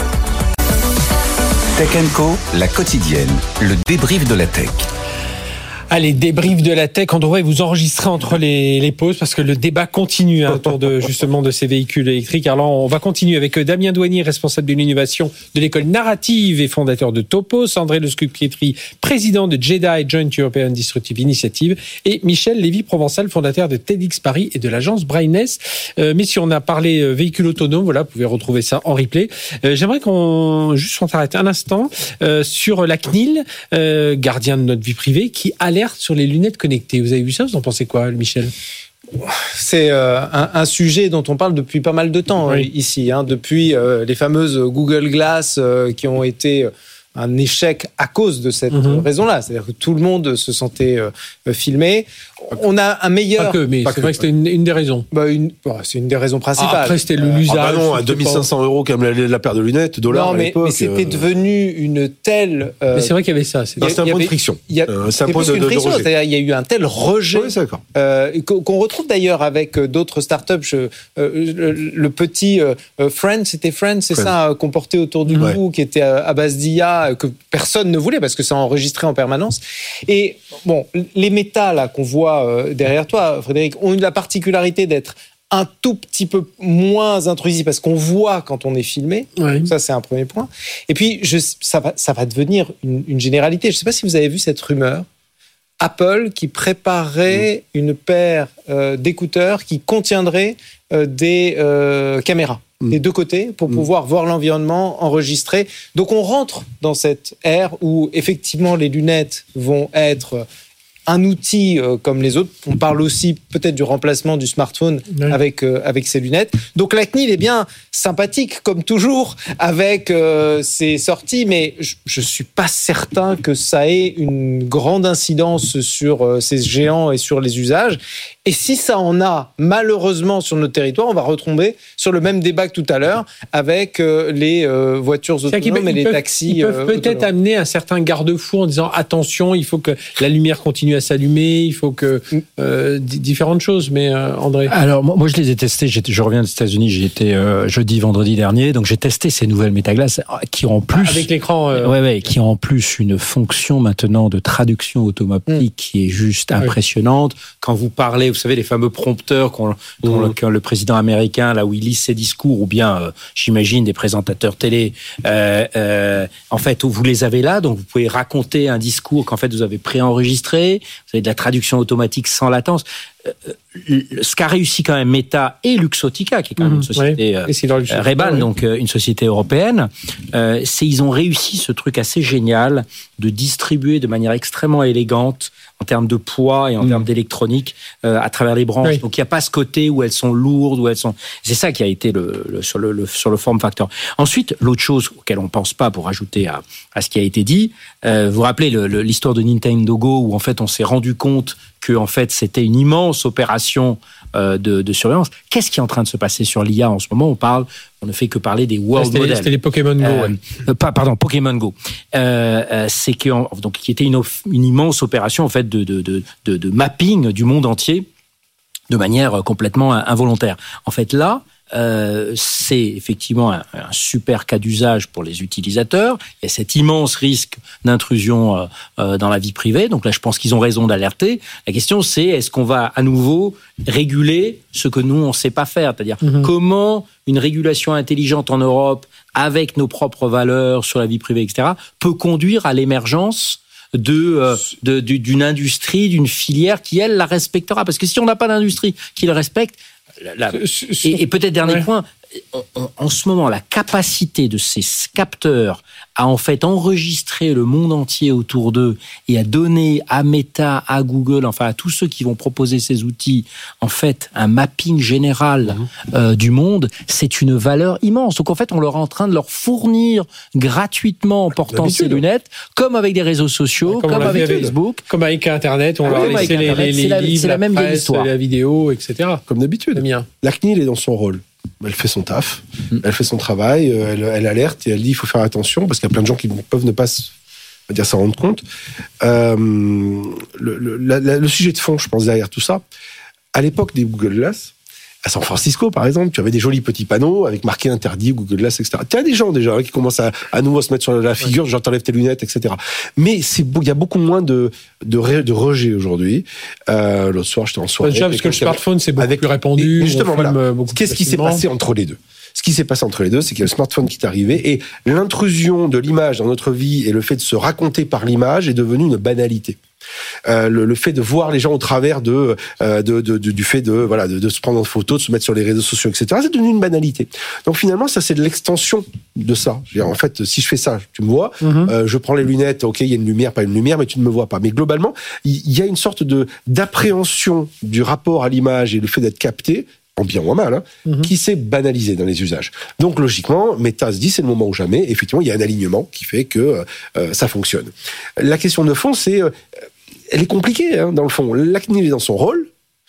Tech and Co, la quotidienne, le débrief de la tech. Allez, débrief de la tech, on devrait vous enregistrer entre les, les pauses parce que le débat continue hein, autour de justement de ces véhicules électriques. Alors on va continuer avec Damien Douany, responsable de l'innovation de l'école narrative et fondateur de Topos, André Le Scud-Pétry, président de JEDI, Joint European Disruptive Initiative, et Michel Lévy-Provençal, fondateur de TEDx Paris et de l'agence Brainess. Euh, mais si on a parlé euh, véhicules autonomes, voilà, vous pouvez retrouver ça en replay. Euh, j'aimerais qu'on juste on s'arrête un instant euh, sur la C N I L, euh, gardien de notre vie privée, qui alerte sur les lunettes connectées. Vous avez vu ça? Vous en pensez quoi, Michel? C'est euh, un, un sujet dont on parle depuis pas mal de temps oui. euh, ici, hein, depuis euh, les fameuses Google Glass euh, qui ont été un échec à cause de cette mmh. raison-là. C'est-à-dire que tout le monde se sentait euh, filmé. On a un meilleur... Pas que, mais pas c'est que, vrai que c'était une, une des raisons. Bah une, bah, c'est une des raisons principales. Ah, après, c'était l'usage. Ah bah non, à deux mille cinq cents euros comme la, la paire de lunettes, dollars non, mais, à l'époque. mais c'était euh... devenu une telle... Euh... Mais c'est vrai qu'il y avait ça. C'est un point de friction. Il y a, euh, c'est un point de, de, de friction, c'est-à-dire il y a eu un tel rejet oui, d'accord. euh, qu'on retrouve d'ailleurs avec d'autres startups. Je, euh, le, le petit euh, Friend, c'était Friend, c'est Friend. ça, qu'on portait autour du ouais. cou, qui était à base d'I A, que personne ne voulait parce que ça enregistrait en permanence. Et bon, les méta là qu'on voit euh, derrière toi, Frédéric, ont eu la particularité d'être un tout petit peu moins intrusif parce qu'on voit quand on est filmé. Oui. Ça, c'est un premier point. Et puis, je, ça, va, ça va devenir une, une généralité. Je ne sais pas si vous avez vu cette rumeur. Apple qui préparait mmh. une paire euh, d'écouteurs qui contiendrait euh, des euh, caméras mmh. des deux côtés pour mmh. pouvoir voir l'environnement, enregistrer. Donc, on rentre dans cette ère où, effectivement, les lunettes vont être... un outil euh, comme les autres. On parle aussi peut-être du remplacement du smartphone oui. avec, euh, avec ces lunettes. Donc la C N I L est bien sympathique, comme toujours, avec euh, ses sorties, mais je ne suis pas certain que ça ait une grande incidence sur euh, ces géants et sur les usages. Et si ça en a, malheureusement, sur notre territoire, on va retomber sur le même débat que tout à l'heure avec euh, les euh, voitures autonomes et les peuvent, taxis Ils peuvent euh, peut-être autonomes. amener un certain garde-fou en disant attention, il faut que la lumière continue à s'allumer, il faut que euh, d- différentes choses. Mais euh, André. Alors moi, je les ai testés. J'étais, je reviens des États-Unis. J'y étais euh, jeudi, vendredi dernier. Donc j'ai testé ces nouvelles métaglaces qui ont en plus avec l'écran. Euh, ouais, ouais, qui ont en plus une fonction maintenant de traduction automatique mmh. qui est juste impressionnante. Oui. Quand vous parlez, vous savez, les fameux prompteurs qu'ont, qu'ont mmh. le, le président américain là où il lit ses discours, ou bien euh, j'imagine des présentateurs télé. Euh, euh, en fait, vous les avez là, donc vous pouvez raconter un discours qu'en fait vous avez préenregistré. Vous avez de la traduction automatique sans latence. Euh, ce qu'a réussi quand même Meta et Luxottica, qui est quand même une société oui. euh, Ray-Ban, oui. donc euh, une société européenne, euh, c'est ils ont réussi ce truc assez génial de distribuer de manière extrêmement élégante en termes de poids et en mmh. termes d'électronique euh, à travers les branches. Oui. Donc il n'y a pas ce côté où elles sont lourdes, où elles sont. C'est ça qui a été le, le sur le, le sur le form factor. Ensuite, l'autre chose auquel on pense pas pour ajouter à à ce qui a été dit, euh, vous vous rappelez le, le, l'histoire de Nintendo Go où en fait on s'est rendu compte que en fait c'était une immense opération euh, de, de surveillance. Qu'est-ce qui est en train de se passer sur l'I A en ce moment? On parle, on ne fait que parler des world c'était, models. C'était les Pokémon Go. Euh, ouais. euh, pas, pardon, Pokémon Go. Euh, euh, c'est que donc qui était une, une immense opération en fait de de, de de de mapping du monde entier de manière complètement involontaire. En fait là. Euh, c'est effectivement un, un super cas d'usage pour les utilisateurs. Il y a cet immense risque d'intrusion euh, euh, dans la vie privée. Donc là, je pense qu'ils ont raison d'alerter. La question, c'est est-ce qu'on va à nouveau réguler ce que nous, on ne sait pas faire? C'est-à-dire mmh. comment une régulation intelligente en Europe, avec nos propres valeurs sur la vie privée, et cetera, peut conduire à l'émergence de, euh, de, de d'une industrie, d'une filière qui, elle, la respectera. Parce que si on n'a pas d'industrie qui le respecte, La, et, et peut-être dernier ouais. point, en, en ce moment, la capacité de ces capteurs à en fait enregistrer le monde entier autour d'eux et à donner à Meta, à Google, enfin à tous ceux qui vont proposer ces outils, en fait, un mapping général mmh. euh, du monde, c'est une valeur immense. Donc en fait, on leur est en train de leur fournir gratuitement en portant ces lunettes, comme avec des réseaux sociaux, comme, comme avec Facebook, comme avec Internet, on ah, leur laisse les, les, les c'est la, livres, c'est la, la même presse, histoire, la vidéo, et cetera. Comme d'habitude. La C N I L est dans son rôle. Elle fait son taf, mmh. elle fait son travail, elle, elle alerte et elle dit il faut faire attention parce qu'il y a plein de gens qui peuvent ne pas se, on va dire, s'en rendre compte. Euh, le, le, la, le sujet de fond, je pense, derrière tout ça, à l'époque des Google Glass, à San Francisco, par exemple, tu avais des jolis petits panneaux avec marqué interdit, Google Glass, et cetera. Tu as des gens déjà qui commencent à, à nouveau se mettre sur la figure, ouais. genre t'enlèves tes lunettes, et cetera. Mais c'est il y a beaucoup moins de de, de rejet aujourd'hui. Euh, l'autre soir, j'étais en soirée. Déjà parce que le smartphone c'est beaucoup avec, plus répandu. Et justement, voilà. Qu'est-ce qui s'est facilement. passé entre les deux? Ce qui s'est passé entre les deux, c'est qu'il y a le smartphone qui est arrivé et l'intrusion de l'image dans notre vie et le fait de se raconter par l'image est devenu une banalité. Euh, le, le fait de voir les gens au travers de, euh, de, de, de du fait de voilà de, de se prendre en photo, de se mettre sur les réseaux sociaux, et cetera. C'est devenu une banalité. Donc finalement, ça c'est de l'extension de ça. Je veux dire, en fait, si je fais ça, tu me vois, mm-hmm. euh, je prends les lunettes, ok, il y a une lumière, pas une lumière, mais tu ne me vois pas. Mais globalement, il y, y a une sorte de d'appréhension du rapport à l'image et le fait d'être capté en bien ou en mal, hein, mm-hmm. qui s'est banalisé dans les usages. Donc logiquement, Meta se dit c'est le moment ou jamais. Effectivement, il y a un alignement qui fait que euh, ça fonctionne. La question de fond, c'est, euh, elle est compliquée hein, dans le fond. La C N I L est dans son rôle.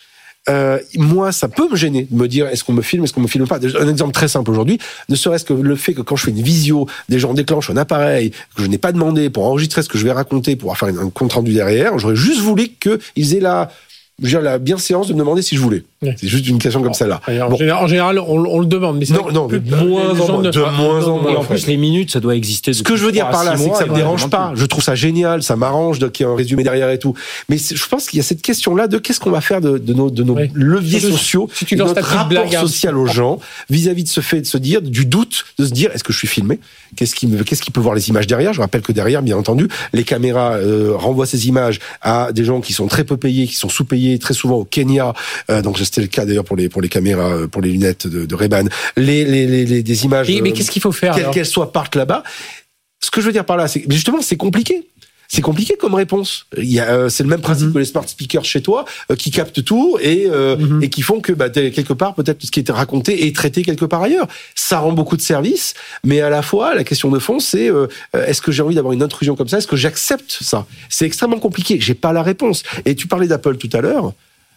Euh, moi, ça peut me gêner de me dire est-ce qu'on me filme, est-ce qu'on me filme pas. Un exemple très simple aujourd'hui, ne serait-ce que le fait que quand je fais une visio, des gens déclenchent un appareil que je n'ai pas demandé pour enregistrer ce que je vais raconter, pour faire un compte rendu derrière, j'aurais juste voulu qu'ils aient la, je veux dire, la bienséance de me demander si je voulais. Oui. C'est juste une question comme celle-là. En, bon. général, en général, on, on le demande, mais c'est non, non, de moins en moins, de moins en moins. Et en plus, les minutes, ça doit exister. Ce que je veux dire par là, c'est que ça me dérange pas. Je trouve ça génial, ça m'arrange qu'il y ait un résumé derrière et tout. Mais je pense qu'il y a cette question-là de qu'est-ce qu'on va faire de, de nos, de nos oui. leviers si sociaux, si tu de notre rapport blague, social hein. aux gens, vis-à-vis de ce fait de se dire, du doute, de se dire, est-ce que je suis filmé? Qu'est-ce qui me, qu'est-ce qui peut voir les images derrière? Je rappelle que derrière, bien entendu, les caméras euh, renvoient ces images à des gens qui sont très peu payés, qui sont sous-payés, très souvent au Kenya. Euh, donc c'était le cas d'ailleurs pour les pour les caméras, pour les lunettes de, de Ray-Ban, les, les, les, les, des images. Mais, mais qu'est-ce qu'il faut faire Quelles qu'elles soient partent là-bas. Ce que je veux dire par là, c'est justement, c'est compliqué. C'est compliqué comme réponse. Il y a, euh, c'est le même principe mm-hmm. que les smart speakers chez toi, euh, qui captent tout et euh, mm-hmm. et qui font que bah, quelque part peut-être ce qui est raconté est traité quelque part ailleurs. Ça rend beaucoup de services, mais à la fois la question de fond, c'est euh, est-ce que j'ai envie d'avoir une intrusion comme ça? Est-ce que j'accepte ça? C'est extrêmement compliqué. J'ai pas la réponse. Et tu parlais d'Apple tout à l'heure.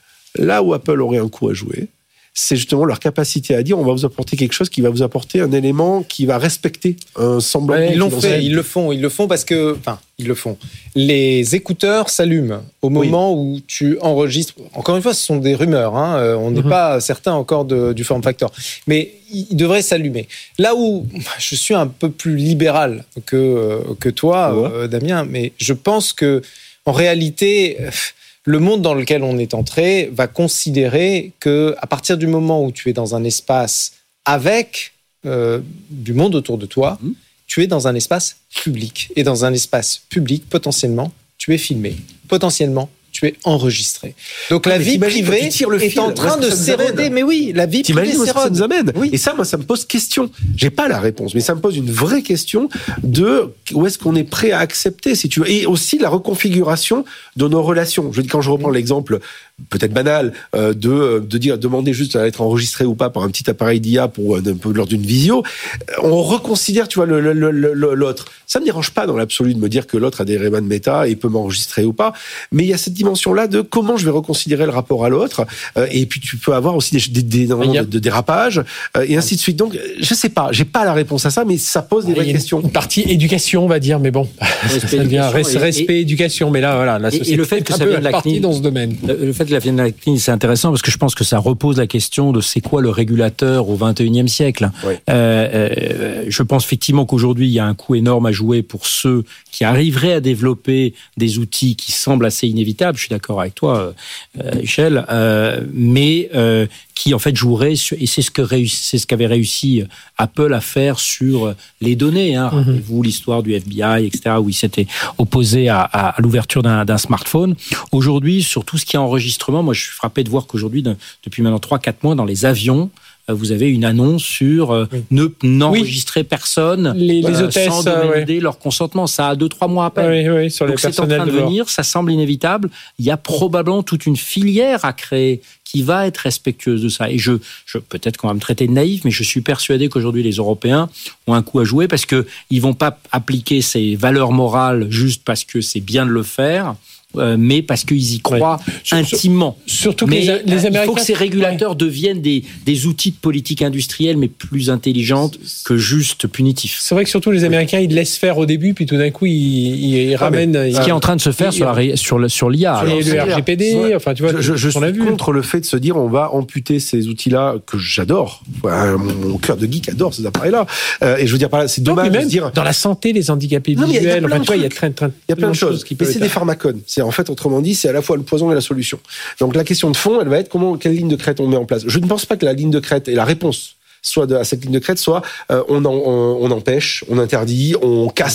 Là où Apple aurait un coup à jouer, c'est justement leur capacité à dire on va vous apporter quelque chose qui va vous apporter un élément qui va respecter un semblant. Ouais, ils l'ont fait, ils le font, ils le font parce que, enfin, ils le font. Les écouteurs s'allument au moment oui. où tu enregistres. Encore une fois, ce sont des rumeurs, hein. On n'est mm-hmm. pas certain encore de, du form factor, mais ils devraient s'allumer. Là où je suis un peu plus libéral que que toi, ouais. euh, Damien, mais je pense que en réalité. Le monde dans lequel on est entré va considérer que, à partir du moment où tu es dans un espace avec euh, du monde autour de toi, mmh. tu es dans un espace public. Et dans un espace public, potentiellement, tu es filmé. Potentiellement, tu es enregistré. Donc ah, la vie privée est en train de s'éroder. Mais oui, la vie privée s'érode. Ça nous amène. Oui. Et ça, moi, ça me pose question. J'ai pas la réponse, mais ça me pose une vraie question de où est-ce qu'on est prêt à accepter, si tu veux, et aussi la reconfiguration de nos relations. Je dis quand je reprends l'exemple peut-être banal euh, de de dire demander juste à être enregistré ou pas par un petit appareil d'I A pour euh, lors d'une visio, on reconsidère, tu vois, le, le, le, le, l'autre. Ça me dérange pas dans l'absolu de me dire que l'autre a des Ray-Ban Meta et peut m'enregistrer ou pas, mais il y a cette dimension-là de comment je vais reconsidérer le rapport à l'autre, euh, et puis tu peux avoir aussi des, des, des moments a... de, de dérapage, euh, et ainsi de suite. Donc, je sais pas, j'ai pas la réponse à ça, mais ça pose des vraies questions. Une partie éducation, on va dire, mais bon, respect, ça devient respect, et, éducation, mais là, voilà, la société et, et le fait que ça vienne de la C N I L dans ce domaine. Le fait que la vienne de la C N I L, c'est intéressant parce que je pense que ça repose la question de c'est quoi le régulateur au vingt et unième siècle. Oui. Euh, euh, je pense effectivement qu'aujourd'hui, il y a un coup énorme à jouer pour ceux qui arriveraient à développer des outils qui semblent assez inévitables. Je suis d'accord avec toi, euh, Michel, euh, mais euh, qui en fait joueraient sur, et c'est ce que réussi, c'est ce qu'avait réussi Apple à faire sur les données. Hein. Mm-hmm. Rappelez-vous l'histoire du F B I, et cetera, où il s'était opposé à, à, à l'ouverture d'un, d'un smartphone. Aujourd'hui, sur tout ce qui est enregistrement, moi je suis frappé de voir qu'aujourd'hui, de, depuis maintenant trois quatre mois, dans les avions, vous avez une annonce sur euh, oui. ne n'enregistrer oui. personne les, les hôtesses, sans demander ouais. leur consentement. Ça a deux trois mois à peine. Oui, oui, sur Donc les c'est en train de venir, bord. Ça semble inévitable. Il y a probablement toute une filière à créer qui va être respectueuse de ça. Et je, je peut-être qu'on va me traiter de naïf, mais je suis persuadé qu'aujourd'hui les Européens ont un coup à jouer parce que ils vont pas appliquer ces valeurs morales juste parce que c'est bien de le faire. Euh, mais parce qu'ils y croient oui. intimement. Surtout que mais les, les Américains... il faut que ces régulateurs oui. deviennent des, des outils de politique industrielle, mais plus intelligentes que juste punitifs. C'est vrai que surtout les Américains, ils laissent faire au début, puis tout d'un coup, ils, ils ah ramènent... Mais, ils, ce qui est en train de se faire ils, sur, la, sur, le, sur l'I A. Sur le R G P D, ouais. enfin tu vois... Je, je suis vu. contre le fait de se dire on va amputer ces outils-là que j'adore. Ouais, mon, mon cœur de geek adore ces appareils-là. Euh, et je veux dire par là, c'est dommage non, de se dire... Dans la santé, les handicapés non, visuels, enfin tu vois, il y a plein de, plein de choses. Mais c'est des pharmacones. C'est en fait, autrement dit, c'est à la fois le poison et la solution. Donc la question de fond, elle va être comment, quelle ligne de crête on met en place. Je ne pense pas que la ligne de crête et la réponse soit de, à cette ligne de crête soit euh, on, en, on, on empêche, on interdit, on castre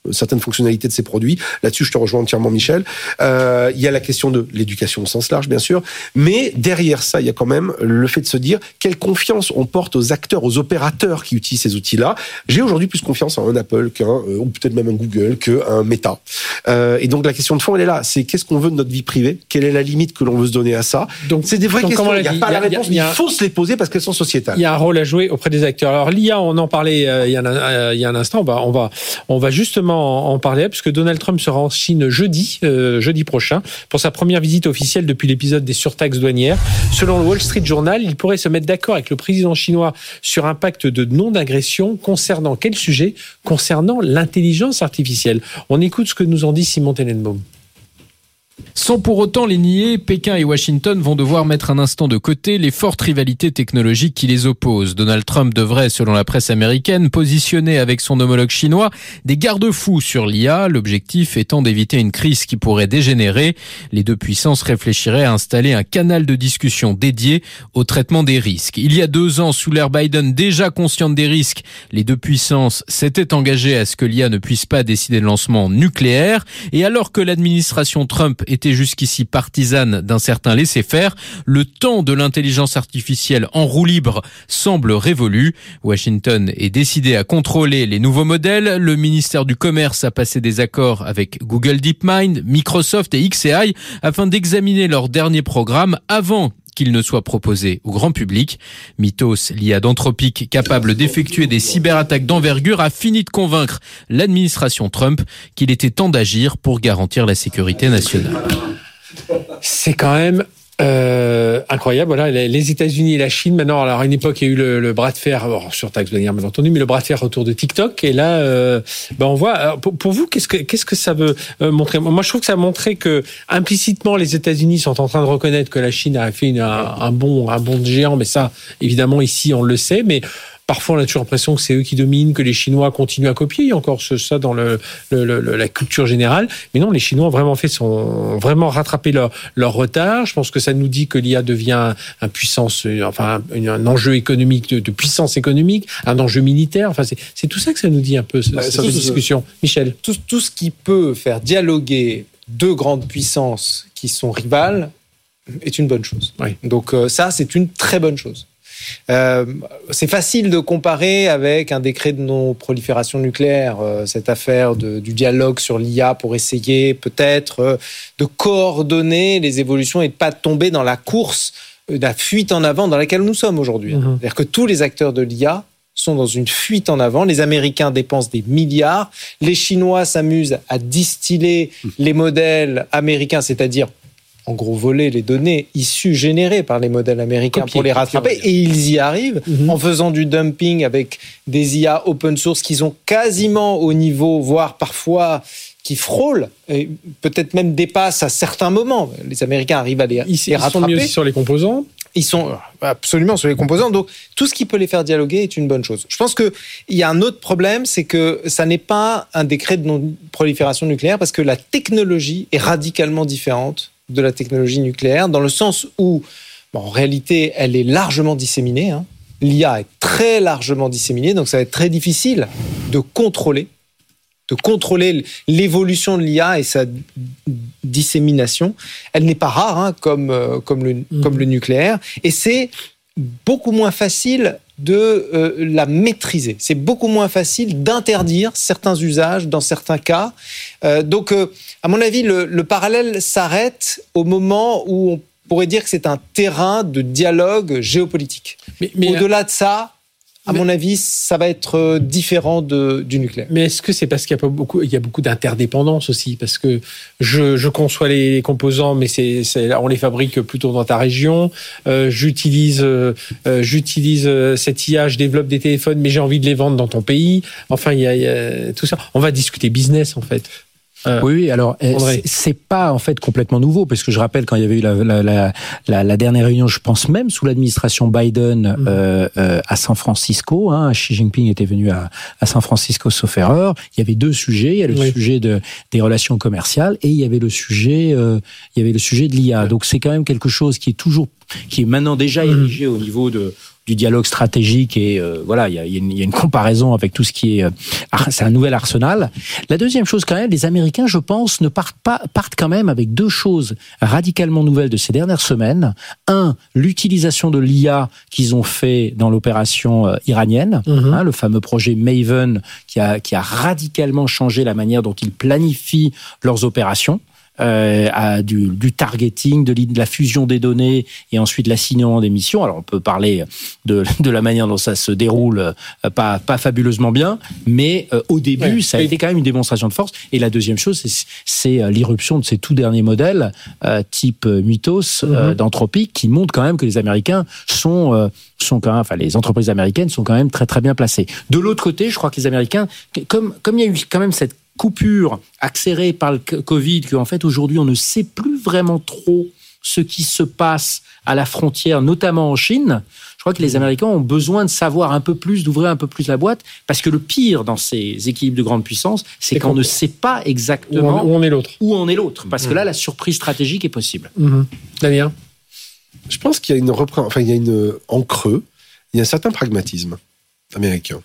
certaines fonctionnalités de ses produits. Là-dessus, je te rejoins entièrement, Michel. Euh, il y a la question de l'éducation au sens large, bien sûr, mais derrière ça, il y a quand même le fait de se dire quelle confiance on porte aux acteurs, aux opérateurs qui utilisent ces outils-là. J'ai aujourd'hui plus confiance en un Apple qu'un, euh, ou peut-être même un Google, qu'un Meta. Euh, et donc la question de fond, elle est là. C'est qu'est-ce qu'on veut de notre vie privée ? Quelle est la limite que l'on veut se donner à ça ? Donc c'est des vraies questions. Il n'y a pas la réponse, mais il faut se les poser parce qu'elles sont sociétales. Il y a un rôle à jouer auprès des acteurs. Alors l'I A, on en parlait euh, il, y a un, euh, il y a un instant. On va, on va, on va justement en parler puisque Donald Trump sera en Chine jeudi, euh, jeudi prochain, pour sa première visite officielle depuis l'épisode des surtaxes douanières. Selon le Wall Street Journal, il pourrait se mettre d'accord avec le président chinois sur un pacte de non-agression concernant quel sujet ? Concernant l'intelligence artificielle. On écoute ce que nous en dit Simon Tenenbaum. Sans pour autant les nier, Pékin et Washington vont devoir mettre un instant de côté les fortes rivalités technologiques qui les opposent. Donald Trump devrait, selon la presse américaine, positionner avec son homologue chinois des garde-fous sur l'I A, l'objectif étant d'éviter une crise qui pourrait dégénérer. Les deux puissances réfléchiraient à installer un canal de discussion dédié au traitement des risques. Il y a deux ans, sous l'ère Biden, déjà consciente des risques, les deux puissances s'étaient engagées à ce que l'I A ne puisse pas décider de lancement nucléaire. Et alors que l'administration Trump était jusqu'ici partisane d'un certain laisser-faire, le temps de l'intelligence artificielle en roue libre semble révolu. Washington est décidé à contrôler les nouveaux modèles. Le ministère du Commerce a passé des accords avec Google DeepMind, Microsoft et X A I afin d'examiner leur dernier programme avant qu'il ne soit proposé au grand public. Mythos, l'I A d'Anthropic, capable d'effectuer des cyberattaques d'envergure, a fini de convaincre l'administration Trump qu'il était temps d'agir pour garantir la sécurité nationale. C'est quand même Euh, incroyable, voilà, les États-Unis et la Chine. Maintenant, alors à une époque, il y a eu le, le bras de fer, alors, sur taxe douanière, bien entendu, mais le bras de fer autour de TikTok. Et là, euh, ben on voit. Alors, pour, pour vous, qu'est-ce que qu'est-ce que ça veut euh, montrer ? Moi, je trouve que ça a montré que implicitement, les États-Unis sont en train de reconnaître que la Chine a fait une, un, un bon, un bon géant. Mais ça, évidemment, ici, on le sait. Mais parfois, on a toujours l'impression que c'est eux qui dominent, que les Chinois continuent à copier. Il y a encore ça dans le, le, le, la culture générale. Mais non, les Chinois ont vraiment fait son, vraiment rattrapé leur, leur retard. Je pense que ça nous dit que l'I A devient un puissance, enfin, un, un enjeu économique de, de puissance économique, un enjeu militaire. Enfin, c'est, c'est tout ça que ça nous dit un peu, bah, cette discussion. Michel. Tout, tout ce qui peut faire dialoguer deux grandes puissances qui sont rivales est une bonne chose. Oui. Donc, euh, ça, c'est une très bonne chose. Euh, c'est facile de comparer avec un décret de non-prolifération nucléaire, euh, cette affaire de, du dialogue sur l'I A pour essayer peut-être euh, de coordonner les évolutions et de ne pas tomber dans la course, euh, la fuite en avant dans laquelle nous sommes aujourd'hui. Mmh. C'est-à-dire que tous les acteurs de l'I A sont dans une fuite en avant. Les Américains dépensent des milliards. Les Chinois s'amusent à distiller mmh. les modèles américains, c'est-à-dire en gros voler les données issues, générées par les modèles américains copier, pour les rattraper. Copier, et ils y arrivent mm-hmm. en faisant du dumping avec des I A open source qui sont quasiment au niveau, voire parfois qui frôlent, et peut-être même dépassent à certains moments. Les Américains arrivent à les, ils, les rattraper. Ils sont mieux aussi sur les composants. Ils sont absolument sur les composants. Donc, tout ce qui peut les faire dialoguer est une bonne chose. Je pense qu'il y a un autre problème, c'est que ça n'est pas un décret de non-prolifération nucléaire parce que la technologie est radicalement différente de la technologie nucléaire, dans le sens où, bon, en réalité, elle est largement disséminée. Hein. L'I A est très largement disséminée, donc ça va être très difficile de contrôler, de contrôler l'évolution de l'I A et sa dissémination. Elle n'est pas rare, hein, comme, euh, comme, le, mmh. comme le nucléaire, et c'est beaucoup moins facile de euh, la maîtriser. C'est beaucoup moins facile d'interdire certains usages dans certains cas. Euh, donc, euh, à mon avis, le, le parallèle s'arrête au moment où on pourrait dire que c'est un terrain de dialogue géopolitique. Mais, mais au-delà de ça, à mais, mon avis, ça va être différent de, du nucléaire. Mais est-ce que c'est parce qu'il y a, pas beaucoup, il y a beaucoup d'interdépendance aussi ? Parce que je, je conçois les composants, mais c'est, c'est, on les fabrique plutôt dans ta région. Euh, j'utilise, euh, j'utilise cette I A, je développe des téléphones, mais j'ai envie de les vendre dans ton pays. Enfin, il y a, il y a tout ça. On va discuter business, en fait. Euh, oui, oui, alors c'est, c'est pas en fait complètement nouveau, parce que je rappelle quand il y avait eu la, la, la, la, la dernière réunion, je pense même sous l'administration Biden mmh. euh, euh, à San Francisco, hein, Xi Jinping était venu à, à San Francisco sauf erreur, il y avait deux sujets, il y a le oui. sujet de, des relations commerciales et il y avait le sujet, euh, il y avait le sujet de l'I A. Oui. Donc c'est quand même quelque chose qui est toujours, qui est maintenant déjà érigé mmh. au niveau de du dialogue stratégique et euh, voilà, il y a, y, a y a une comparaison avec tout ce qui est, euh, c'est un nouvel arsenal. La deuxième chose quand même, les Américains, je pense, ne partent pas, partent quand même avec deux choses radicalement nouvelles de ces dernières semaines. Un, l'utilisation de l'I A qu'ils ont fait dans l'opération euh, iranienne, mmh. hein, le fameux projet Maven qui a, qui a radicalement changé la manière dont ils planifient leurs opérations. Euh, à du, du targeting, de, de la fusion des données et ensuite l'assignement des missions. Alors on peut parler de, de la manière dont ça se déroule, euh, pas, pas fabuleusement bien, mais euh, au début, ouais, ça a oui. été quand même une démonstration de force. Et la deuxième chose, c'est, c'est l'irruption de ces tout derniers modèles, euh, type Mythos, mm-hmm. euh, d'Anthropic, qui montrent quand même que les Américains sont, euh, sont quand même, enfin les entreprises américaines sont quand même très très bien placées. De l'autre côté, je crois que les Américains, comme, comme il y a eu quand même cette coupure accélérée par le Covid, qu'en fait aujourd'hui on ne sait plus vraiment trop ce qui se passe à la frontière, notamment en Chine. Je crois que les Américains ont besoin de savoir un peu plus, d'ouvrir un peu plus la boîte, parce que le pire dans ces équilibres de grande puissance, c'est, c'est qu'on ne sait pas exactement où on est l'autre. Où on est l'autre, parce mmh. que là la surprise stratégique est possible. Mmh. Damien, je pense qu'il y a une repre... enfin il y a une en creux, il y a un certain pragmatisme américain.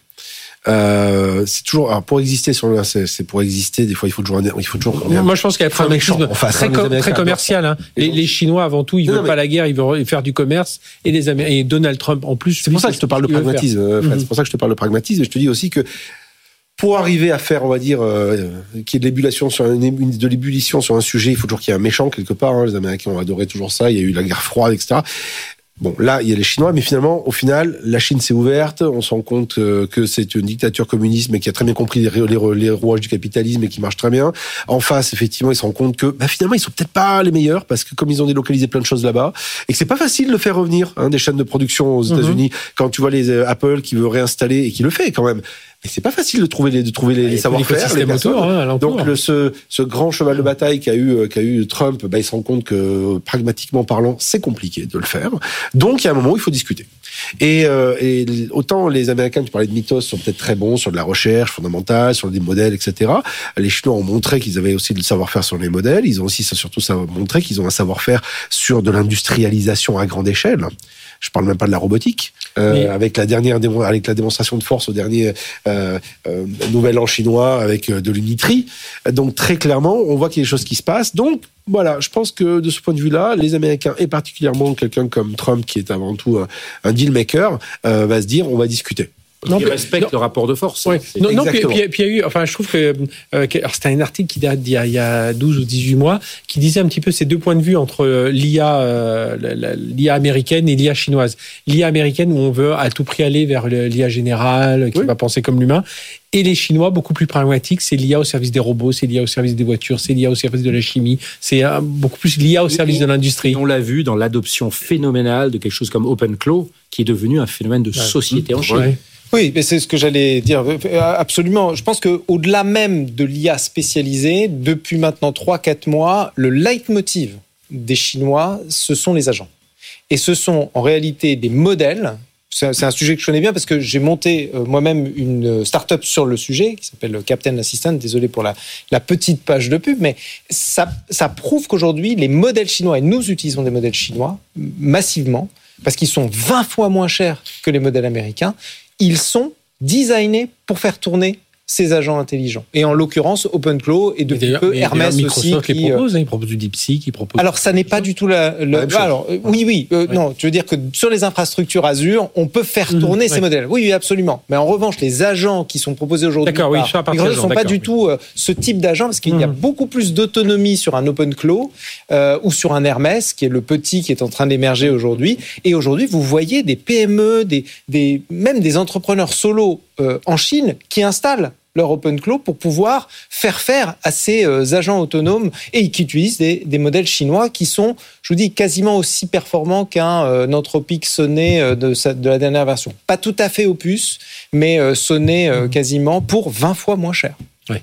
Euh, c'est toujours, alors pour exister sur le, c'est, c'est pour exister. Des fois, il faut toujours, il faut toujours. Moi, je pense qu'il y a un pragmatisme très, com- très commercial. Hein. Les, les Chinois, avant tout, ils non, veulent non, pas mais... la guerre, ils veulent faire du commerce. Et les Américains, et Donald Trump, en plus. C'est pour ça que je te parle de pragmatisme. Mm-hmm. C'est pour ça que je te parle de pragmatisme. Et je te dis aussi que pour arriver à faire, on va dire, euh, qu'il y ait de l'ébullition sur un, de l'ébullition sur un sujet, il faut toujours qu'il y ait un méchant quelque part. Hein. Les Américains ont adoré toujours ça. Il y a eu la guerre froide, et cetera. Bon, là, il y a les Chinois, mais finalement, au final, la Chine s'est ouverte. On se rend compte que c'est une dictature communiste, mais qui a très bien compris les, les, les rouages du capitalisme et qui marche très bien. En face, effectivement, ils se rendent compte que, bah, finalement, ils sont peut-être pas les meilleurs parce que comme ils ont délocalisé plein de choses là-bas et que c'est pas facile de faire revenir hein, des chaînes de production aux États-Unis. Mm-hmm. Quand tu vois les euh, Apple qui veut réinstaller et qui le fait quand même. Mais c'est pas facile de trouver les, de trouver les, les savoir-faire, les personnes. Autour, hein, donc le, ce, ce grand cheval de bataille qu'a eu, qu'a eu Trump, bah, il se rend compte que pragmatiquement parlant, c'est compliqué de le faire. Donc il y a un moment où il faut discuter. Et, euh, et autant les Américains, tu parlais de Mythos, sont peut-être très bons sur de la recherche fondamentale, sur des modèles, et cetera. Les Chinois ont montré qu'ils avaient aussi du savoir-faire sur les modèles. Ils ont aussi surtout montré qu'ils ont un savoir-faire sur de l'industrialisation à grande échelle. Je parle même pas de la robotique, euh, Mais... avec la dernière démo... avec la démonstration de force au dernier euh, euh, Nouvel An chinois avec de l'unitrie. Donc très clairement, on voit qu'il y a des choses qui se passent. Donc voilà, je pense que de ce point de vue-là, les Américains et particulièrement quelqu'un comme Trump, qui est avant tout un, un deal maker, euh, va se dire on va discuter. Non, qui respecte non. le rapport de force. Ouais. Non, non, puis, puis, puis il y a eu, enfin, je trouve que, euh, que alors c'était un article qui date d'il y a, il y a douze ou dix-huit mois, qui disait un petit peu ces deux points de vue entre l'I A, euh, la, la, l'I A américaine et l'I A chinoise. L'I A américaine où on veut à tout prix aller vers l'I A générale, qui oui. va penser comme l'humain. Et les Chinois, beaucoup plus pragmatiques, c'est l'I A au service des robots, c'est l'I A au service des voitures, c'est l'I A au service de la chimie, c'est beaucoup plus l'I A au service de l'industrie. On l'a vu dans l'adoption phénoménale de quelque chose comme OpenClaw, qui est devenu un phénomène de ouais. société mmh. en Chine. Ouais. Oui, mais c'est ce que j'allais dire. Absolument. Je pense qu'au-delà même de l'I A spécialisée, depuis maintenant trois quatre mois, le leitmotiv des Chinois, ce sont les agents. Et ce sont en réalité des modèles. C'est un sujet que je connais bien parce que j'ai monté euh, moi-même une start-up sur le sujet qui s'appelle Captain Assistant. Désolé pour la, la petite page de pub, mais ça, ça prouve qu'aujourd'hui, les modèles chinois, et nous utilisons des modèles chinois massivement, parce qu'ils sont vingt fois moins chers que les modèles américains, ils sont designés pour faire tourner ces agents intelligents. Et en l'occurrence, OpenClaw et depuis peu Hermès aussi. Microsoft les propose, euh... ils proposent du DeepSeek, ils proposent... Alors, ça n'est pas du tout la... la... Ah, alors, euh, oui, oui, euh, ouais. non, tu veux dire que sur les infrastructures Azure, on peut faire tourner mmh, ces ouais. modèles. Oui, oui, absolument. Mais en revanche, les agents qui sont proposés aujourd'hui d'accord, oui, par Microsoft ne sont pas du tout euh, ce type d'agents, parce qu'il mmh. y a beaucoup plus d'autonomie sur un OpenClaw euh, ou sur un Hermès, qui est le petit qui est en train d'émerger aujourd'hui. Et aujourd'hui, vous voyez des P M E, des, des, même des entrepreneurs solo euh, en Chine qui installent leur OpenClaw pour pouvoir faire faire à ces euh, agents autonomes et qui utilisent des, des modèles chinois qui sont, je vous dis, quasiment aussi performants qu'un euh, Anthropic Sonnet euh, de, de la dernière version. Pas tout à fait Opus, mais euh, Sonnet euh, quasiment pour vingt fois moins cher. Oui.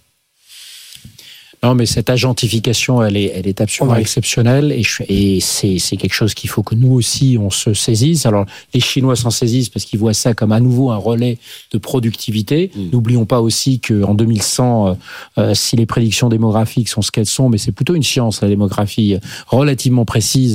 Non, mais cette agentification, elle est, elle est absolument oui. exceptionnelle et, je, et c'est, c'est quelque chose qu'il faut que nous aussi, on se saisisse. Alors, les Chinois s'en saisissent parce qu'ils voient ça comme à nouveau un relais de productivité. Mmh. N'oublions pas aussi qu'en deux mille cent, euh, si les prédictions démographiques sont ce qu'elles sont, mais c'est plutôt une science, la démographie relativement précise,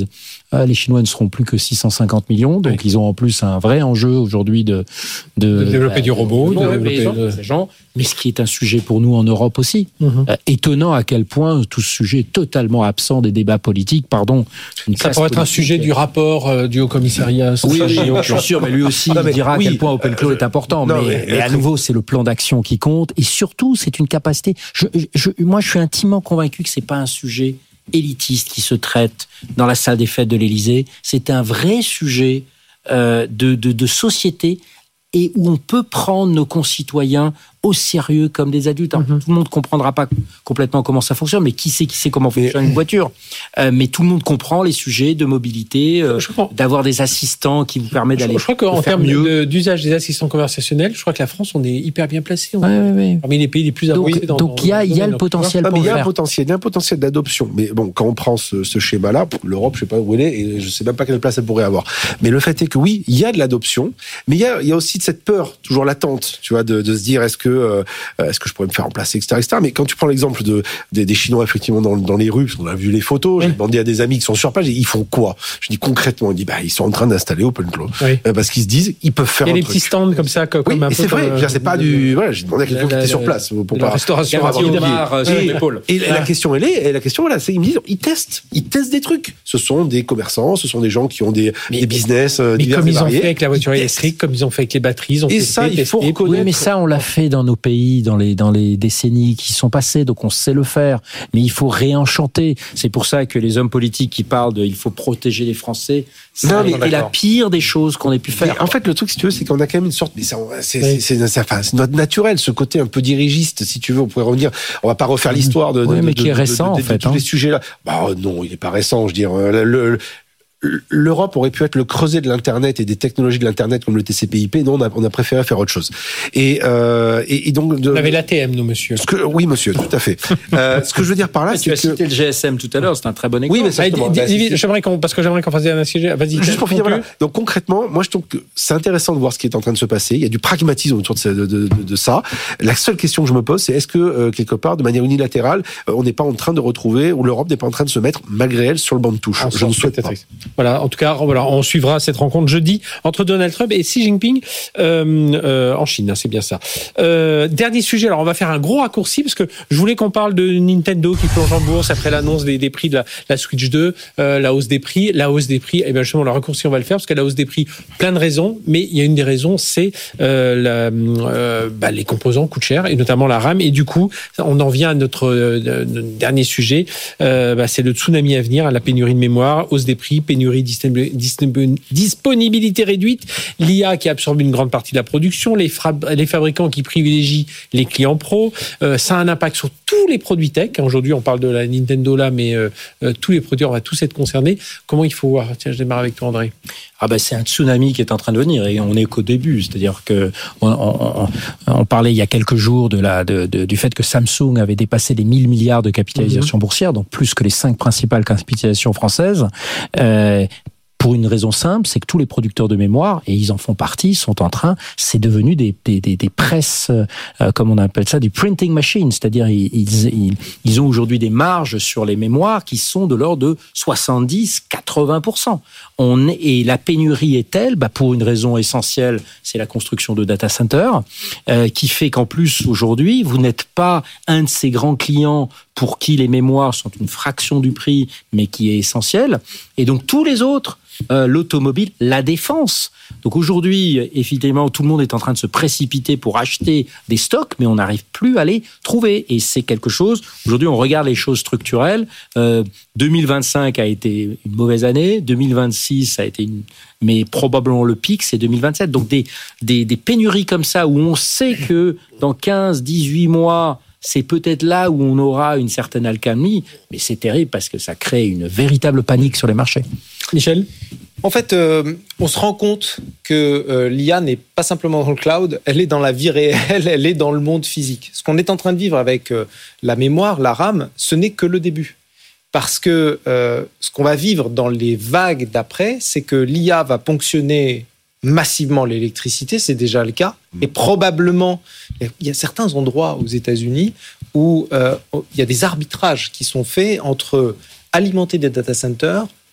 Euh, les Chinois ne seront plus que six cent cinquante millions, donc oui. ils ont en plus un vrai enjeu aujourd'hui de de, de développer euh, du robot, de développer des gens, de... des gens. Mais ce qui est un sujet pour nous en Europe aussi. Mm-hmm. Euh, étonnant à quel point tout ce sujet est totalement absent des débats politiques. Pardon. Ça pourrait être un sujet du rapport euh, du Haut-Commissariat. Oui, oui, je suis sûr, mais lui aussi ah, mais, il dira oui, à quel point OpenClaw euh, est important. Non, mais, mais, mais à nouveau, c'est le plan d'action qui compte, et surtout, c'est une capacité. Je, je, moi, je suis intimement convaincu que c'est pas un sujet élitiste qui se traite dans la salle des fêtes de l'Élysée. C'est un vrai sujet euh, de, de, de société, et où on peut prendre nos concitoyens au sérieux comme des adultes. Alors, mm-hmm. Tout le monde ne comprendra pas complètement comment ça fonctionne, mais qui sait qui sait comment fonctionne une voiture. Euh, mais tout le monde comprend les sujets de mobilité, euh, d'avoir des assistants qui vous permettent d'aller. Je, je crois qu'en termes de, d'usage des assistants conversationnels, je crois que la France, on est hyper bien placé. Ouais, ouais, ouais. Parmi les pays les plus avancés. Donc, donc il y a, y a le potentiel. Ah, pour il y a faire. un potentiel, il y a un potentiel d'adoption. Mais bon, quand on prend ce, ce schéma-là, l'Europe, je ne sais pas où elle est, et je ne sais même pas quelle place elle pourrait avoir. Mais le fait est que oui, il y a de l'adoption, mais il y a, il y a aussi de cette peur, toujours latente, tu vois, de, de se dire est-ce que euh, est-ce que je pourrais me faire remplacer, et cetera, et cetera. Mais quand tu prends l'exemple de, des, des Chinois, effectivement, dans, dans les rues, parce qu'on a vu les photos, oui. J'ai demandé à des amis qui sont sur place, ils font quoi? Je dis concrètement, ils disent, bah, ils sont en train d'installer OpenClaw. Oui. Euh, parce qu'ils se disent, ils peuvent faire un truc. Il y a des petits stands comme ça, comme, oui, comme un peu. C'est vrai, euh, c'est pas du, voilà, j'ai demandé à quelqu'un qui était sur place. Pour la restauration à Omar sur l'épaule. Et la question, elle est, et la question, voilà, c'est, ils me disent, ils testent, ils testent des trucs. Ce sont des commerçants, ce sont des gens qui ont des, des business divers et variés. Mais comme ils ont fait avec la voiture électrique, comme ils ont fait avec les batteries, ils ont et ça, il faut reconnaître. Oui, mais ça, on l'a fait dans nos pays, dans les, dans les décennies qui sont passées, donc on sait le faire. Mais il faut réenchanter. C'est pour ça que les hommes politiques qui parlent de il faut protéger les Français, ça est la pire des choses qu'on ait pu faire. Mais en fait, le truc, si tu veux, c'est qu'on a quand même une sorte, mais ça, c'est, oui. c'est, c'est, c'est, enfin, c'est notre naturel, ce côté un peu dirigiste, si tu veux. On pourrait revenir, on va pas refaire l'histoire de, oui, de, mais de, qui est de, récent, de, de, en fait, de, de tous hein. les sujets-là. Bah, non, il est pas récent, je veux dire. Le, le, L'Europe aurait pu être le creuset de l'Internet et des technologies de l'Internet comme le T C P I P. Non, on a, on a préféré faire autre chose. Et, euh, et, et donc, de, on avait l'A T M, nous, monsieur. Ce que, oui, monsieur, tout à fait. euh, ce que je veux dire par là, ah, c'est tu que as cité le G S M tout à l'heure, c'est un très bon exemple. Oui, mais ça, bah, j'aimerais qu'on, parce que j'aimerais qu'on fasse un sujet. Vas-y. Juste pour finir, voilà. Donc concrètement, moi, je trouve que c'est intéressant de voir ce qui est en train de se passer. Il y a du pragmatisme autour de, de, de, de ça. La seule question que je me pose, c'est est-ce que euh, quelque part, de manière unilatérale, euh, on n'est pas en train de retrouver, ou l'Europe n'est pas en train de se mettre malgré elle sur le banc de touche. Ah, je ne souhaite pas. Voilà. En tout cas. Voilà, on suivra cette rencontre jeudi entre Donald Trump et Xi Jinping euh, euh, en Chine, hein, c'est bien ça. Euh, dernier sujet, alors on va faire un gros raccourci parce que je voulais qu'on parle de Nintendo qui plonge en bourse après l'annonce des, des prix de la, la Switch deux, euh, la hausse des prix, la hausse des prix. Et bien justement, le raccourci on va le faire parce que la hausse des prix, plein de raisons, mais il y a une des raisons, c'est euh, la, euh, bah, les composants coûtent cher et notamment la RAM. Et du coup, on en vient à notre, euh, notre dernier sujet, euh, bah, c'est le tsunami à venir, la pénurie de mémoire, hausse des prix, pénurie distribuée disponibilité réduite, l'I A qui absorbe une grande partie de la production, les, fra- les fabricants qui privilégient les clients pro, euh, ça a un impact sur tous les produits tech. Aujourd'hui, on parle de la Nintendo là, mais euh, euh, tous les produits, on va tous être concernés. Comment il faut voir? Tiens, je démarre avec toi, André. Ah ben c'est un tsunami qui est en train de venir et on n'est qu'au début, c'est-à-dire que on, on, on parlait il y a quelques jours de la de, de, du fait que Samsung avait dépassé les mille milliards de capitalisation mmh. boursière, donc plus que les cinq principales capitalisations françaises. Euh, Pour une raison simple, c'est que tous les producteurs de mémoire, et ils en font partie, sont en train, c'est devenu des, des, des, des presses, euh, comme on appelle ça, du printing machine, c'est-à-dire ils, ils, ils ont aujourd'hui des marges sur les mémoires qui sont de l'ordre de soixante-dix à quatre-vingts pour cent. On est, et la pénurie est telle, bah pour une raison essentielle, c'est la construction de data centers, euh, qui fait qu'en plus aujourd'hui, vous n'êtes pas un de ces grands clients pour qui les mémoires sont une fraction du prix, mais qui est essentiel. Et donc tous les autres, euh, l'automobile, la défense. Donc aujourd'hui, évidemment, tout le monde est en train de se précipiter pour acheter des stocks, mais on n'arrive plus à les trouver. Et c'est quelque chose, aujourd'hui on regarde les choses structurelles, euh, deux mille vingt-cinq a été une mauvaise année, deux mille vingt-six a été une... mais probablement le pic, c'est deux mille vingt-sept. Donc des, des, des pénuries comme ça, où on sait que dans quinze à dix-huit mois, c'est peut-être là où on aura une certaine alchimie, mais c'est terrible parce que ça crée une véritable panique sur les marchés. Michel ? En fait, euh, on se rend compte que euh, l'I A n'est pas simplement dans le cloud, elle est dans la vie réelle, elle est dans le monde physique. Ce qu'on est en train de vivre avec euh, la mémoire, la RAM, ce n'est que le début. Parce que euh, ce qu'on va vivre dans les vagues d'après, c'est que l'I A va ponctionner massivement l'électricité, c'est déjà le cas, et probablement, il y a certains endroits aux États-Unis où euh, il y a des arbitrages qui sont faits entre alimenter des data centers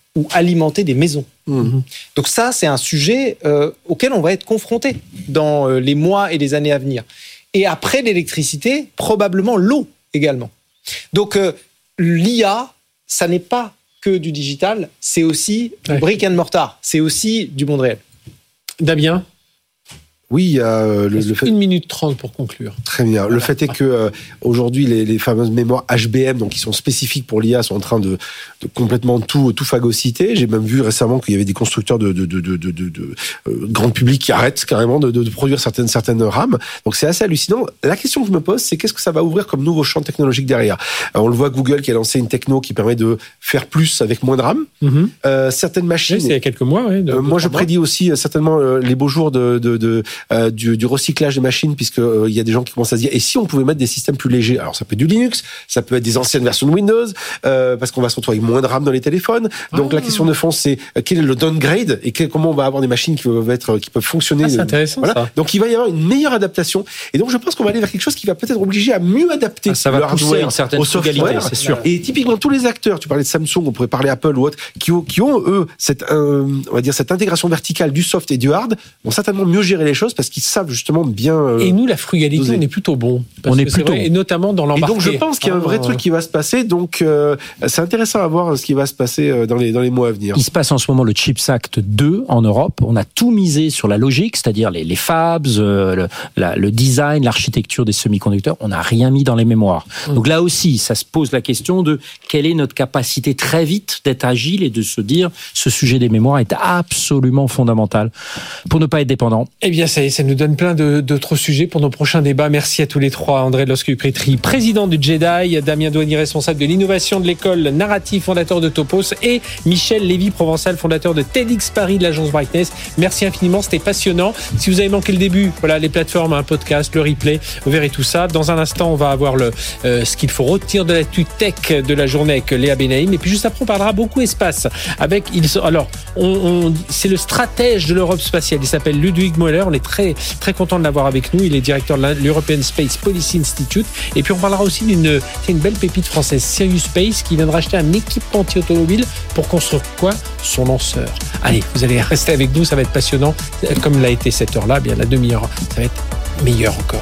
ou alimenter des maisons. Mmh. Donc ça, c'est un sujet euh, auquel on va être confronté dans euh, les mois et les années à venir. Et après l'électricité, probablement l'eau également. Donc euh, l'I A, ça n'est pas que du digital, c'est aussi du ouais. brick and mortar, c'est aussi du monde réel. Damien ? Oui, il y a le, le fait. Une minute trente pour conclure. Très bien. Voilà. Le fait est que euh, aujourd'hui, les, les fameuses mémoires H B M, donc qui sont spécifiques pour l'I A, sont en train de, de complètement tout, tout phagocyter. J'ai même vu récemment qu'il y avait des constructeurs de, de, de, de, de, de, de euh, grand public qui arrêtent carrément de, de, de produire certaines, certaines rames. Donc c'est assez hallucinant. La question que je me pose, c'est qu'est-ce que ça va ouvrir comme nouveau champ technologique derrière ? Alors, on le voit, Google qui a lancé une techno qui permet de faire plus avec moins de RAM. Mm-hmm. Euh, certaines machines. Oui, c'est il y a quelques mois. Oui, de, euh, moi, je prédis aussi euh, certainement euh, les beaux jours de, de, de Euh, du, du recyclage des machines, puisque euh, il y a des gens qui commencent à se dire, et si on pouvait mettre des systèmes plus légers ? Alors ça peut être du Linux, ça peut être des anciennes versions de Windows, euh, parce qu'on va se retrouver avec moins de RAM dans les téléphones. Donc ah. la question de fond, c'est euh, quel est le downgrade et quel, comment on va avoir des machines qui peuvent être, qui peuvent fonctionner. Ah, c'est intéressant. Voilà. Ça. Donc il va y avoir une meilleure adaptation. Et donc je pense qu'on va aller vers quelque chose qui va peut-être obliger à mieux adapter ah, ça va le hardware une certaine au software, c'est sûr. Et typiquement tous les acteurs, tu parlais de Samsung, on pourrait parler Apple ou autre, qui ont, qui ont eux cette, euh, on va dire cette intégration verticale du soft et du hard, vont certainement mieux gérer les choses parce qu'ils savent justement bien. Euh, et nous, la frugalité, dosé. On est plutôt bon. On est plutôt vrai, et notamment dans l'embarqué. Et donc, je pense qu'il y a un vrai ah, truc qui va se passer. Donc, euh, c'est intéressant à voir ce qui va se passer dans les dans les mois à venir. Il se passe en ce moment le Chips Act deux en Europe. On a tout misé sur la logique, c'est-à-dire les, les fabs, euh, le, la, le design, l'architecture des semi-conducteurs. On n'a rien mis dans les mémoires. Mmh. Donc là aussi, ça se pose la question de quelle est notre capacité très vite d'être agile et de se dire ce sujet des mémoires est absolument fondamental pour ne pas être dépendant. Eh bien, ça, ça nous donne plein de, d'autres sujets pour nos prochains débats. Merci à tous les trois. André Losque-Duprétry, président du Jedi, Damien Douanier, responsable de l'innovation de l'école Narrative, fondateur de Topos, et Michel Lévy-Provençal, fondateur de TEDx Paris, de l'agence Brightness. Merci infiniment, c'était passionnant. Si vous avez manqué le début, voilà les plateformes, un podcast, le replay, vous verrez tout ça. Dans un instant, on va avoir le, euh, ce qu'il faut retenir de l'actu tech de la journée avec Léa Benaïm. Et puis juste après, on parlera beaucoup espace avec, il, alors, on, on, c'est le stratège de l'Europe spatiale. Il s'appelle Ludwig Moeller. On est très, très content de l'avoir avec nous. Il est directeur de l'European Space Policy Institute. Et puis on parlera aussi d'une c'est une belle pépite française, Sirius Space, qui vient de racheter un équipementier automobile pour construire quoi ? Son lanceur. Allez, vous allez rester avec nous, ça va être passionnant. Comme l'a été cette heure-là, bien la demi-heure, ça va être meilleur encore.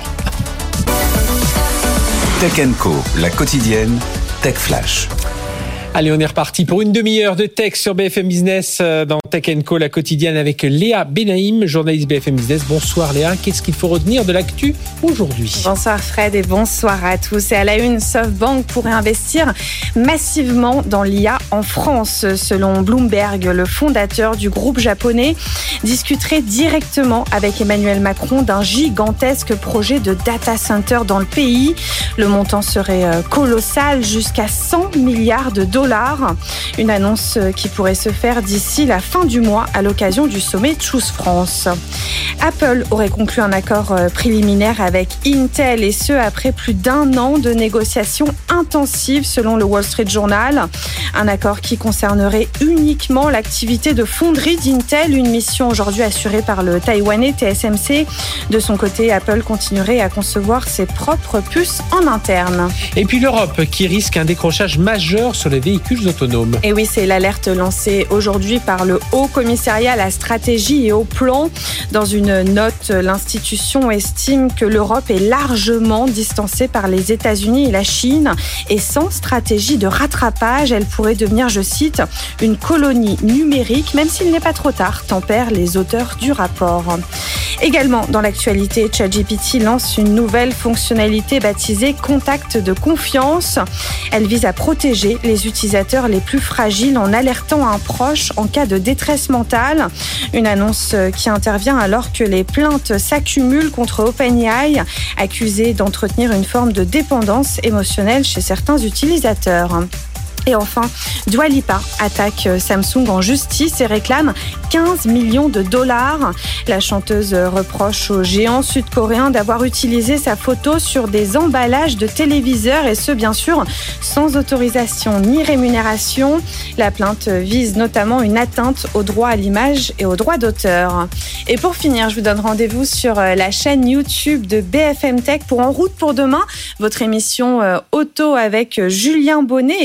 Tech and Co, la quotidienne, Tech Flash. Allez, on est reparti pour une demi-heure de tech sur B F M Business dans Tech and Co, la quotidienne avec Léa Benaïm, journaliste B F M Business. Bonsoir Léa, qu'est-ce qu'il faut retenir de l'actu aujourd'hui ? Bonsoir Fred et bonsoir à tous. Et à la une, SoftBank pourrait investir massivement dans l'I A en France. Selon Bloomberg, le fondateur du groupe japonais discuterait directement avec Emmanuel Macron d'un gigantesque projet de data center dans le pays. Le montant serait colossal, jusqu'à cent milliards de dollars. Une annonce qui pourrait se faire d'ici la fin du mois à l'occasion du sommet Choose France. Apple aurait conclu un accord préliminaire avec Intel, et ce après plus d'un an de négociations intensives selon le Wall Street Journal. Un accord qui concernerait uniquement l'activité de fonderie d'Intel, une mission aujourd'hui assurée par le Taïwanais T S M C. De son côté, Apple continuerait à concevoir ses propres puces en interne. Et puis l'Europe qui risque un décrochage majeur sur les véhicules autonomes. Et oui, c'est l'alerte lancée aujourd'hui par le Haut Commissariat à la stratégie et au plan. Dans une note, l'institution estime que l'Europe est largement distancée par les États-Unis et la Chine, et sans stratégie de rattrapage, elle pourrait devenir, je cite, une colonie numérique, même s'il n'est pas trop tard, tempèrent les auteurs du rapport. Également, dans l'actualité, ChatGPT lance une nouvelle fonctionnalité baptisée Contact de confiance. Elle vise à protéger les utilisateurs les plus fragiles en alertant un proche en cas de détresse mentale. Une annonce qui intervient alors que les plaintes s'accumulent contre OpenAI, accusé d'entretenir une forme de dépendance émotionnelle chez certains utilisateurs. Et enfin, Dua Lipa attaque Samsung en justice et réclame quinze millions de dollars. La chanteuse reproche au géant sud-coréen d'avoir utilisé sa photo sur des emballages de téléviseurs, et ce, bien sûr, sans autorisation ni rémunération. La plainte vise notamment une atteinte au droit à l'image et au droit d'auteur. Et pour finir, je vous donne rendez-vous sur la chaîne YouTube de B F M Tech pour En route pour demain, votre émission auto avec Julien Bonnet, et au programme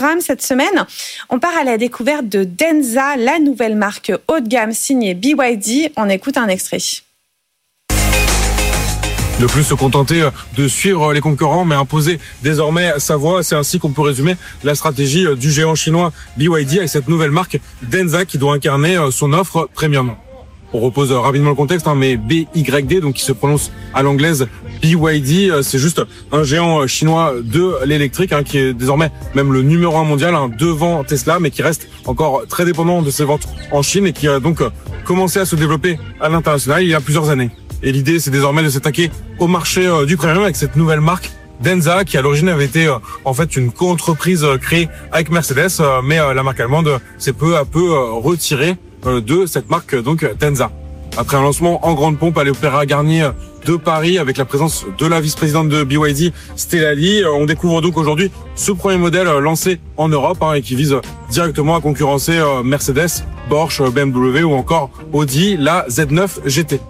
programme cette semaine. On part à la découverte de Denza, la nouvelle marque haut de gamme signée B Y D. On écoute un extrait. Ne plus se contenter de suivre les concurrents, mais imposer désormais sa voix. C'est ainsi qu'on peut résumer la stratégie du géant chinois B Y D avec cette nouvelle marque Denza qui doit incarner son offre premium. On repose rapidement le contexte, hein, mais B Y D, donc qui se prononce à l'anglaise B Y D, c'est juste un géant chinois de l'électrique, hein, qui est désormais même le numéro un mondial, hein, devant Tesla, mais qui reste encore très dépendant de ses ventes en Chine et qui a donc commencé à se développer à l'international il y a plusieurs années. Et l'idée, c'est désormais de s'attaquer au marché euh, du premium avec cette nouvelle marque Denza, qui à l'origine avait été euh, en fait une co-entreprise euh, créée avec Mercedes, euh, mais euh, la marque allemande s'est peu à peu euh, retirée euh, de cette marque donc Denza. Après un lancement en grande pompe à l'Opéra Garnier de Paris avec la présence de la vice-présidente de B Y D, Stella Lee, euh, on découvre donc aujourd'hui ce premier modèle euh, lancé en Europe, hein, et qui vise directement à concurrencer euh, Mercedes, Porsche, B M W ou encore Audi, la Z neuf G T.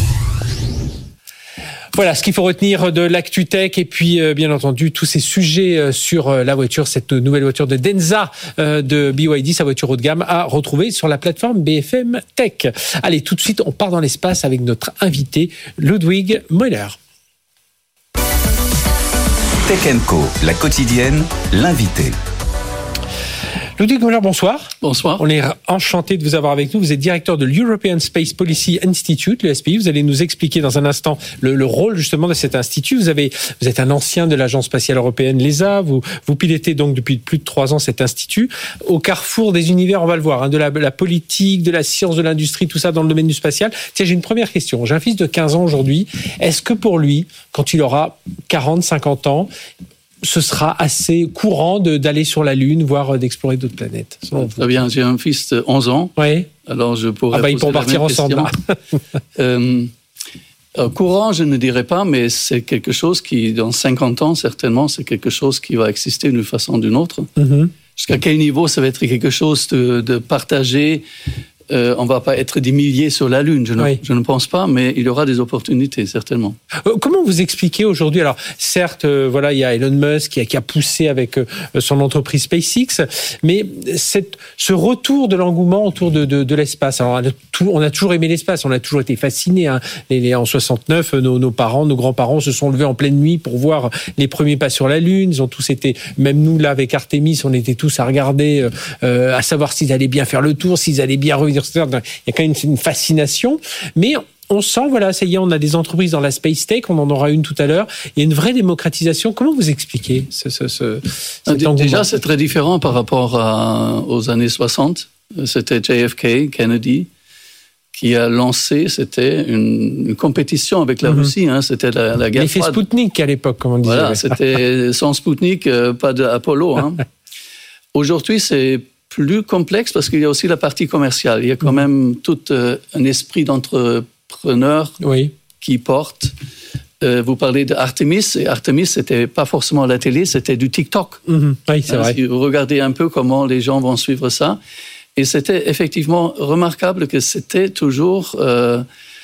Voilà ce qu'il faut retenir de l'actu tech et puis euh, bien entendu tous ces sujets euh, sur euh, la voiture, cette nouvelle voiture de Denza euh, de B Y D, sa voiture haut de gamme à retrouver sur la plateforme B F M Tech. Allez, tout de suite, on part dans l'espace avec notre invité Ludwig Müller. Tech and Co, la quotidienne, l'invité. Ludwig Müller, bonsoir. Bonsoir. On est enchanté de vous avoir avec nous. Vous êtes directeur de l'European Space Policy Institute, l'E S P I. Vous allez nous expliquer dans un instant le, le rôle justement de cet institut. Vous avez, vous êtes un ancien de l'Agence spatiale européenne, l'E S A. Vous, vous pilotez donc depuis plus de trois ans cet institut. Au carrefour des univers, on va le voir, hein, de la, la politique, de la science, de l'industrie, tout ça dans le domaine du spatial. Tiens, j'ai une première question. J'ai un fils de quinze ans aujourd'hui. Est-ce que pour lui, quand il aura quarante, cinquante ans, ce sera assez courant de, d'aller sur la Lune, voire d'explorer d'autres planètes? Très bien, j'ai un fils de onze ans. Oui. Alors je pourrais ah bah, ils pourront partir ensemble. euh, euh, courant, je ne dirais pas, mais c'est quelque chose qui, dans cinquante ans, certainement, c'est quelque chose qui va exister d'une façon ou d'une autre. Mm-hmm. Jusqu'à quel niveau ça va être quelque chose de, de partagé? Euh, on ne va pas être des milliers sur la Lune, je ne, oui. je ne pense pas, mais il y aura des opportunités, certainement. Euh, comment vous expliquez aujourd'hui, alors certes, euh, voilà, il y a Elon Musk qui a, qui a poussé avec euh, son entreprise SpaceX, mais cette, ce retour de l'engouement autour de, de, de l'espace, alors on a, tout, on a toujours aimé l'espace, on a toujours été fascinés. Hein. Les, les, en soixante-neuf, nos, nos parents, nos grands-parents se sont levés en pleine nuit pour voir les premiers pas sur la Lune. Ils ont tous été, même nous là avec Artemis, on était tous à regarder, euh, à savoir s'ils allaient bien faire le tour, s'ils allaient bien revenir. Il y a quand même une fascination, mais on sent, voilà, ça y est, on a des entreprises dans la space tech, on en aura une tout à l'heure. Il y a une vraie démocratisation. Comment vous expliquez ce, ce, ce cet engouement? Déjà, c'est très différent par rapport à, aux années soixante. C'était J F K, Kennedy, qui a lancé, c'était une, une compétition avec la mm-hmm. Russie. Hein, c'était la, la guerre froide. L'effet Spoutnik à l'époque, comme on disait. Voilà, c'était sans Spoutnik, euh, pas d'Apollo. Hein. Aujourd'hui, c'est plus complexe parce qu'il y a aussi la partie commerciale. Il y a quand même tout euh, un esprit d'entrepreneur oui. qui porte. Euh, vous parlez d'Artemis, et Artemis, c'était pas forcément la télé, c'était du TikTok. Mmh. Oui, c'est hein, vrai. Si vous regardez un peu comment les gens vont suivre ça. Et c'était effectivement remarquable que c'était toujours euh,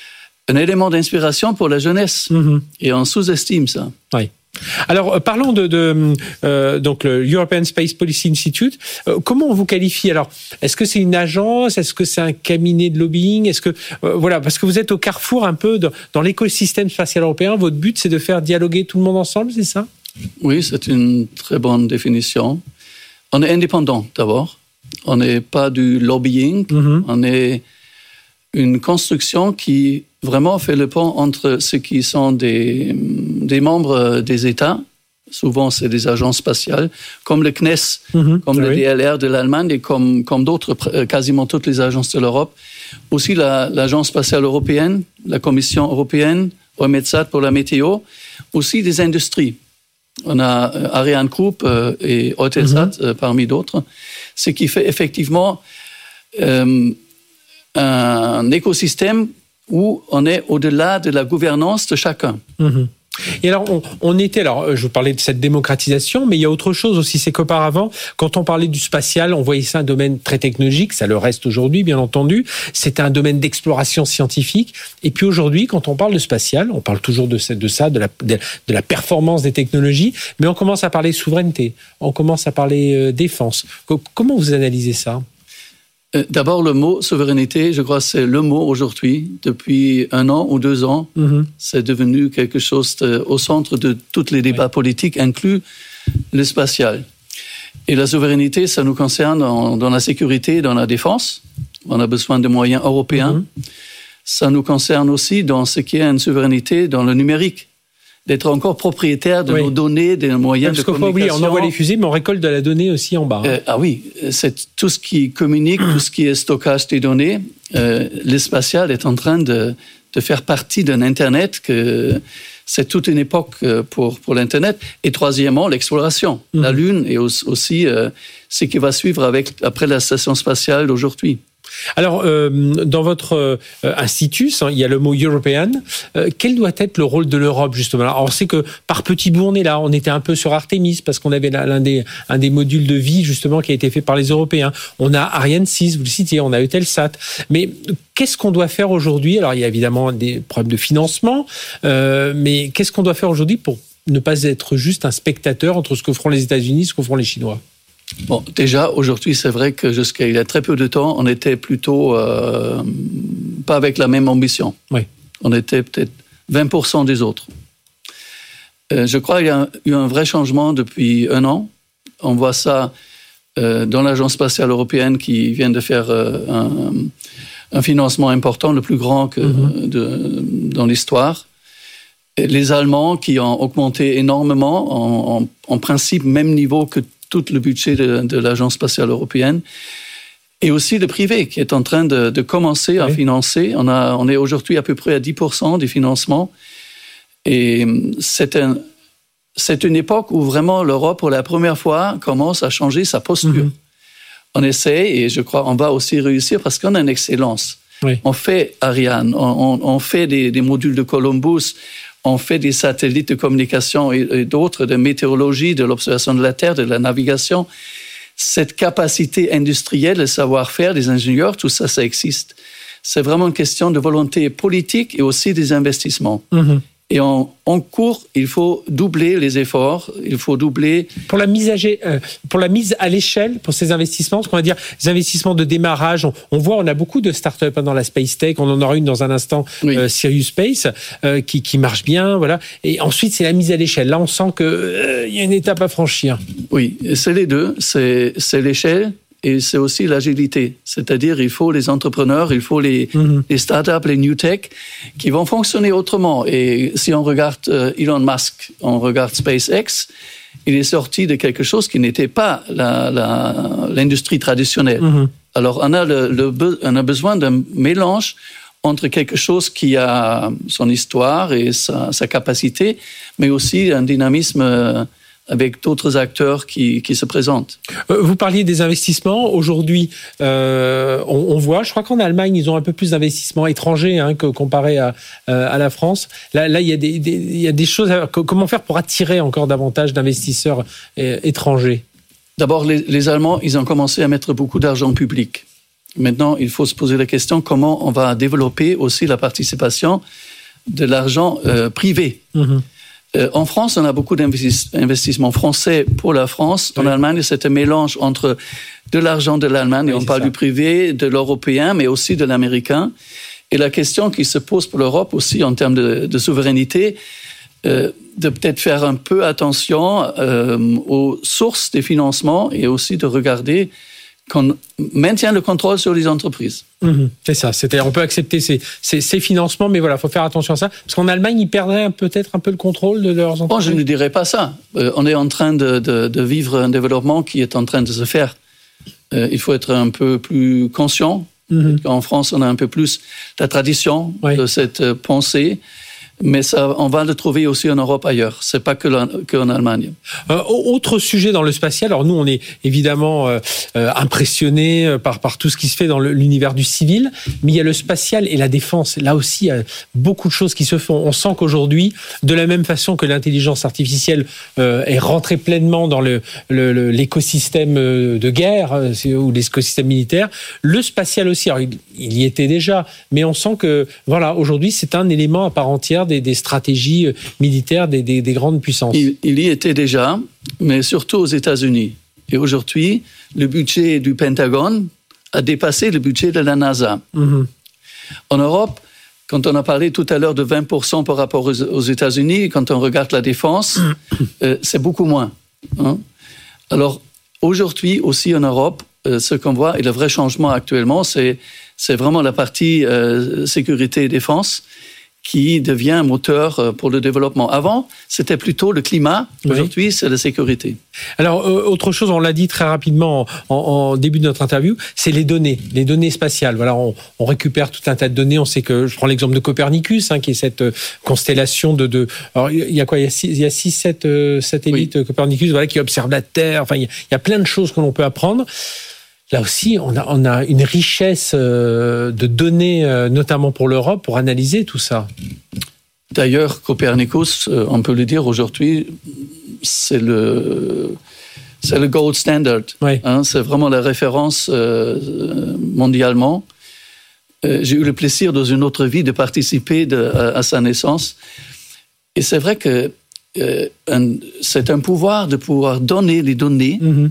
un élément d'inspiration pour la jeunesse. Mmh. Et on sous-estime ça. Oui. Alors, parlons de, de euh, donc le European Space Policy Institute. Euh, comment on vous qualifie? Alors, est-ce que c'est une agence? Est-ce que c'est un cabinet de lobbying? Est-ce que euh, voilà, parce que vous êtes au carrefour un peu dans, dans l'écosystème spatial européen. Votre but, c'est de faire dialoguer tout le monde ensemble, c'est ça? Oui, c'est une très bonne définition. On est indépendant d'abord. On n'est pas du lobbying. Mm-hmm. On est une construction qui vraiment fait le pont entre ceux qui sont des, des membres des États, souvent c'est des agences spatiales, comme le C N E S, mmh, comme le oui. D L R de l'Allemagne et comme, comme d'autres, quasiment toutes les agences de l'Europe. Aussi la, l'Agence spatiale européenne, la Commission européenne, EUMETSAT pour la météo, aussi des industries. On a Ariane Group et Eutelsat mmh. parmi d'autres, ce qui fait effectivement euh, un écosystème où on est au-delà de la gouvernance de chacun. Mmh. Et alors, on, on était, alors, je vous parlais de cette démocratisation, mais il y a autre chose aussi, c'est qu'auparavant, quand on parlait du spatial, on voyait ça un domaine très technologique, ça le reste aujourd'hui, bien entendu. C'était un domaine d'exploration scientifique. Et puis aujourd'hui, quand on parle de spatial, on parle toujours de, de ça, de la, de, de la performance des technologies, mais on commence à parler souveraineté, on commence à parler euh, défense. Comment vous analysez ça ? D'abord, le mot souveraineté, je crois que c'est le mot aujourd'hui. Depuis un an ou deux ans, mm-hmm. c'est devenu quelque chose de, au centre de tous les débats oui. politiques, inclus le spatial. Et la souveraineté, ça nous concerne en, dans la sécurité, dans la défense. On a besoin de moyens européens. Mm-hmm. Ça nous concerne aussi dans ce qui est une souveraineté dans le numérique. D'être encore propriétaire de oui. nos données, des moyens oui, parce de communication. Faut oublier, on envoie les fusées, mais on récolte de la donnée aussi en bas. Hein. Euh, ah oui, c'est tout ce qui communique, tout ce qui est stockage des données. Euh, l'espacial est en train de, de faire partie d'un Internet que c'est toute une époque pour, pour l'Internet. Et troisièmement, l'exploration. Mm-hmm. La Lune est aussi euh, ce qui va suivre avec, après la station spatiale d'aujourd'hui. Alors, euh, dans votre euh, institut, il y a le mot European. Euh, quel doit être le rôle de l'Europe, justement ? Alors, on sait que par petits bouts, on est là. On était un peu sur Artemis, parce qu'on avait l'un des, un des modules de vie, justement, qui a été fait par les Européens. On a Ariane six, vous le citiez, on a Eutelsat. Mais qu'est-ce qu'on doit faire aujourd'hui ? Alors, il y a évidemment des problèmes de financement, euh, mais qu'est-ce qu'on doit faire aujourd'hui pour ne pas être juste un spectateur entre ce que feront les États-Unis et ce que feront les Chinois ? Bon, déjà, aujourd'hui, c'est vrai que jusqu'à il y a très peu de temps, on était plutôt euh, pas avec la même ambition. Oui. On était peut-être vingt pour cent des autres. Euh, je crois qu'il y a eu un vrai changement depuis un an. On voit ça euh, dans l'Agence spatiale européenne qui vient de faire euh, un, un financement important, le plus grand que mm-hmm. de, dans l'histoire. Et les Allemands qui ont augmenté énormément, en, en, en principe même niveau que tout le budget de, de l'Agence spatiale européenne, et aussi le privé qui est en train de, de commencer à oui. financer. On, a, on est aujourd'hui à peu près à dix pour cent du financement. Et c'est, un, c'est une époque où vraiment l'Europe, pour la première fois, commence à changer sa posture. Mm-hmm. On essaie, et je crois qu'on va aussi réussir parce qu'on a une excellence. Oui. On fait Ariane, on, on fait des, des modules de Columbus, on fait des satellites de communication et, et d'autres, de météorologie, de l'observation de la Terre, de la navigation. Cette capacité industrielle, le savoir-faire des ingénieurs, tout ça, ça existe. C'est vraiment une question de volonté politique et aussi des investissements. Mm-hmm. Et en, en cours, il faut doubler les efforts, il faut doubler... Pour la mise à, euh, pour la mise à l'échelle, pour ces investissements, ce qu'on va dire, les investissements de démarrage, on, on voit, on a beaucoup de startups dans la Space Tech, on en aura une dans un instant, oui. euh, Sirius Space, euh, qui, qui marche bien, voilà. Et ensuite, c'est la mise à l'échelle. Là, on sent qu'il euh, y a une étape à franchir. Oui, c'est les deux, c'est, c'est l'échelle. Et c'est aussi l'agilité. C'est-à-dire, il faut les entrepreneurs, il faut les, mm-hmm. les startups, les new tech, qui vont fonctionner autrement. Et si on regarde euh, Elon Musk, on regarde SpaceX, il est sorti de quelque chose qui n'était pas la, la, l'industrie traditionnelle. Mm-hmm. Alors, on a, le, le, on a besoin d'un mélange entre quelque chose qui a son histoire et sa, sa capacité, mais aussi un dynamisme euh, avec d'autres acteurs qui, qui se présentent. Vous parliez des investissements. Aujourd'hui, euh, on, on voit, je crois qu'en Allemagne, ils ont un peu plus d'investissements étrangers hein, que comparé à, euh, à la France. Là, là il, y a des, des, il y a des choses... À, comment faire pour attirer encore davantage d'investisseurs euh, étrangers ? D'abord, les, les Allemands, ils ont commencé à mettre beaucoup d'argent public. Maintenant, il faut se poser la question comment on va développer aussi la participation de l'argent euh, privé. Mmh. En France, on a beaucoup d'investissements français pour la France. En oui. Allemagne, c'est un mélange entre de l'argent de l'Allemagne, oui, et on parle ça. Du privé, de l'européen, mais aussi de l'américain. Et la question qui se pose pour l'Europe aussi en termes de, de souveraineté, euh, de peut-être faire un peu attention euh, aux sources des financements et aussi de regarder qu'on maintient le contrôle sur les entreprises. Mmh, c'est ça. C'est-à-dire, on peut accepter ces, ces, ces financements, mais voilà, il faut faire attention à ça. Parce qu'en Allemagne, ils perdraient peut-être un peu le contrôle de leurs entreprises. Oh, je ne dirais pas ça. Euh, on est en train de, de, de vivre un développement qui est en train de se faire. Euh, il faut être un peu plus conscient. Mmh. En France, on a un peu plus la tradition oui. de cette pensée. Mais ça, on va le trouver aussi en Europe ailleurs. C'est pas que la, qu'en Allemagne. Euh, autre sujet dans le spatial. Alors nous, on est évidemment euh, euh, impressionnés par par tout ce qui se fait dans le, l'univers du civil, mais il y a le spatial et la défense. Là aussi, il y a beaucoup de choses qui se font. On sent qu'aujourd'hui, de la même façon que l'intelligence artificielle euh, est rentrée pleinement dans le, le, le l'écosystème de guerre euh, ou l'écosystème militaire, le spatial aussi. Alors, il, il y était déjà, mais on sent que voilà, aujourd'hui, c'est un élément à part entière Des, des stratégies militaires des, des, des grandes puissances. Il, il y était déjà, mais surtout aux États-Unis. Et aujourd'hui, le budget du Pentagone a dépassé le budget de la NASA. Mm-hmm. En Europe, quand on a parlé tout à l'heure de vingt pour cent par rapport aux, aux États-Unis, quand on regarde la défense, euh, c'est beaucoup moins. Hein? Alors, aujourd'hui aussi en Europe, euh, ce qu'on voit, et le vrai changement actuellement, c'est, c'est vraiment la partie euh, sécurité et défense, qui devient un moteur pour le développement. Avant, c'était plutôt le climat. Aujourd'hui, oui. c'est la sécurité. Alors, euh, autre chose, on l'a dit très rapidement en, en début de notre interview, c'est les données, les données spatiales. Voilà, on, on récupère tout un tas de données. On sait que, je prends l'exemple de Copernicus, hein, qui est cette constellation de... de alors, il y a quoi? Il y a six, il y a six sept euh, satellites oui. Copernicus, voilà, qui observent la Terre. Enfin, il y, a, il y a plein de choses que l'on peut apprendre. Là aussi, on a, on a une richesse de données, notamment pour l'Europe, pour analyser tout ça. D'ailleurs, Copernicus, on peut le dire aujourd'hui, c'est le, c'est le gold standard. Oui. Hein, c'est vraiment la référence euh, mondialement. Euh, j'ai eu le plaisir dans une autre vie de participer de, à, à sa naissance. Et c'est vrai que euh, un, c'est un pouvoir de pouvoir donner les données mm-hmm.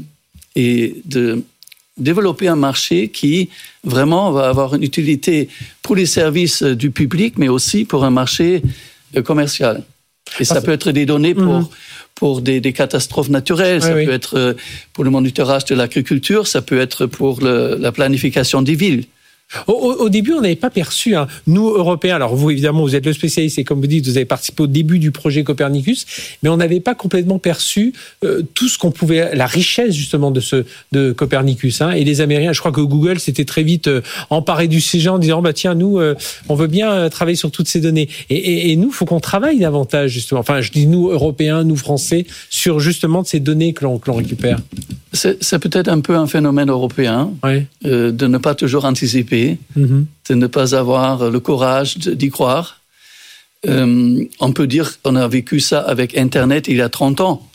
et de développer un marché qui vraiment va avoir une utilité pour les services du public, mais aussi pour un marché commercial. Et ça ah, peut être des données pour, mmh. pour des, des catastrophes naturelles, oui, ça oui. peut être pour le monitorage de l'agriculture, ça peut être pour le, la planification des villes. Au, au, au début, on n'avait pas perçu, hein, nous, Européens, alors vous, évidemment, vous êtes le spécialiste et comme vous dites, vous avez participé au début du projet Copernicus, mais on n'avait pas complètement perçu euh, tout ce qu'on pouvait, la richesse justement de ce de Copernicus. Hein, et les Américains, je crois que Google s'était très vite euh, emparé du sujet en disant, bah tiens, nous, euh, on veut bien euh, travailler sur toutes ces données. Et, et, et nous, il faut qu'on travaille davantage, justement. Enfin, je dis nous, Européens, nous, Français, sur justement de ces données que l'on, que l'on récupère. C'est, c'est peut-être un peu un phénomène européen, oui. euh, de ne pas toujours anticiper, mm-hmm. de ne pas avoir le courage d'y croire. Euh, on peut dire qu'on a vécu ça avec Internet il y a trente ans.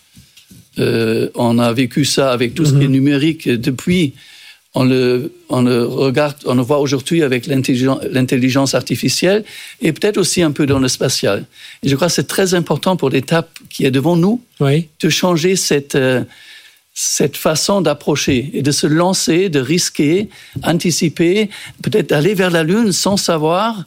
Euh, on a vécu ça avec tout mm-hmm. ce qui est numérique depuis. On le, on le regarde, on le voit aujourd'hui avec l'intelligence, l'intelligence artificielle et peut-être aussi un peu dans le spatial. Et je crois que c'est très important pour l'étape qui est devant nous oui. de changer cette... Euh, cette façon d'approcher et de se lancer, de risquer, anticiper, peut-être aller vers la Lune sans savoir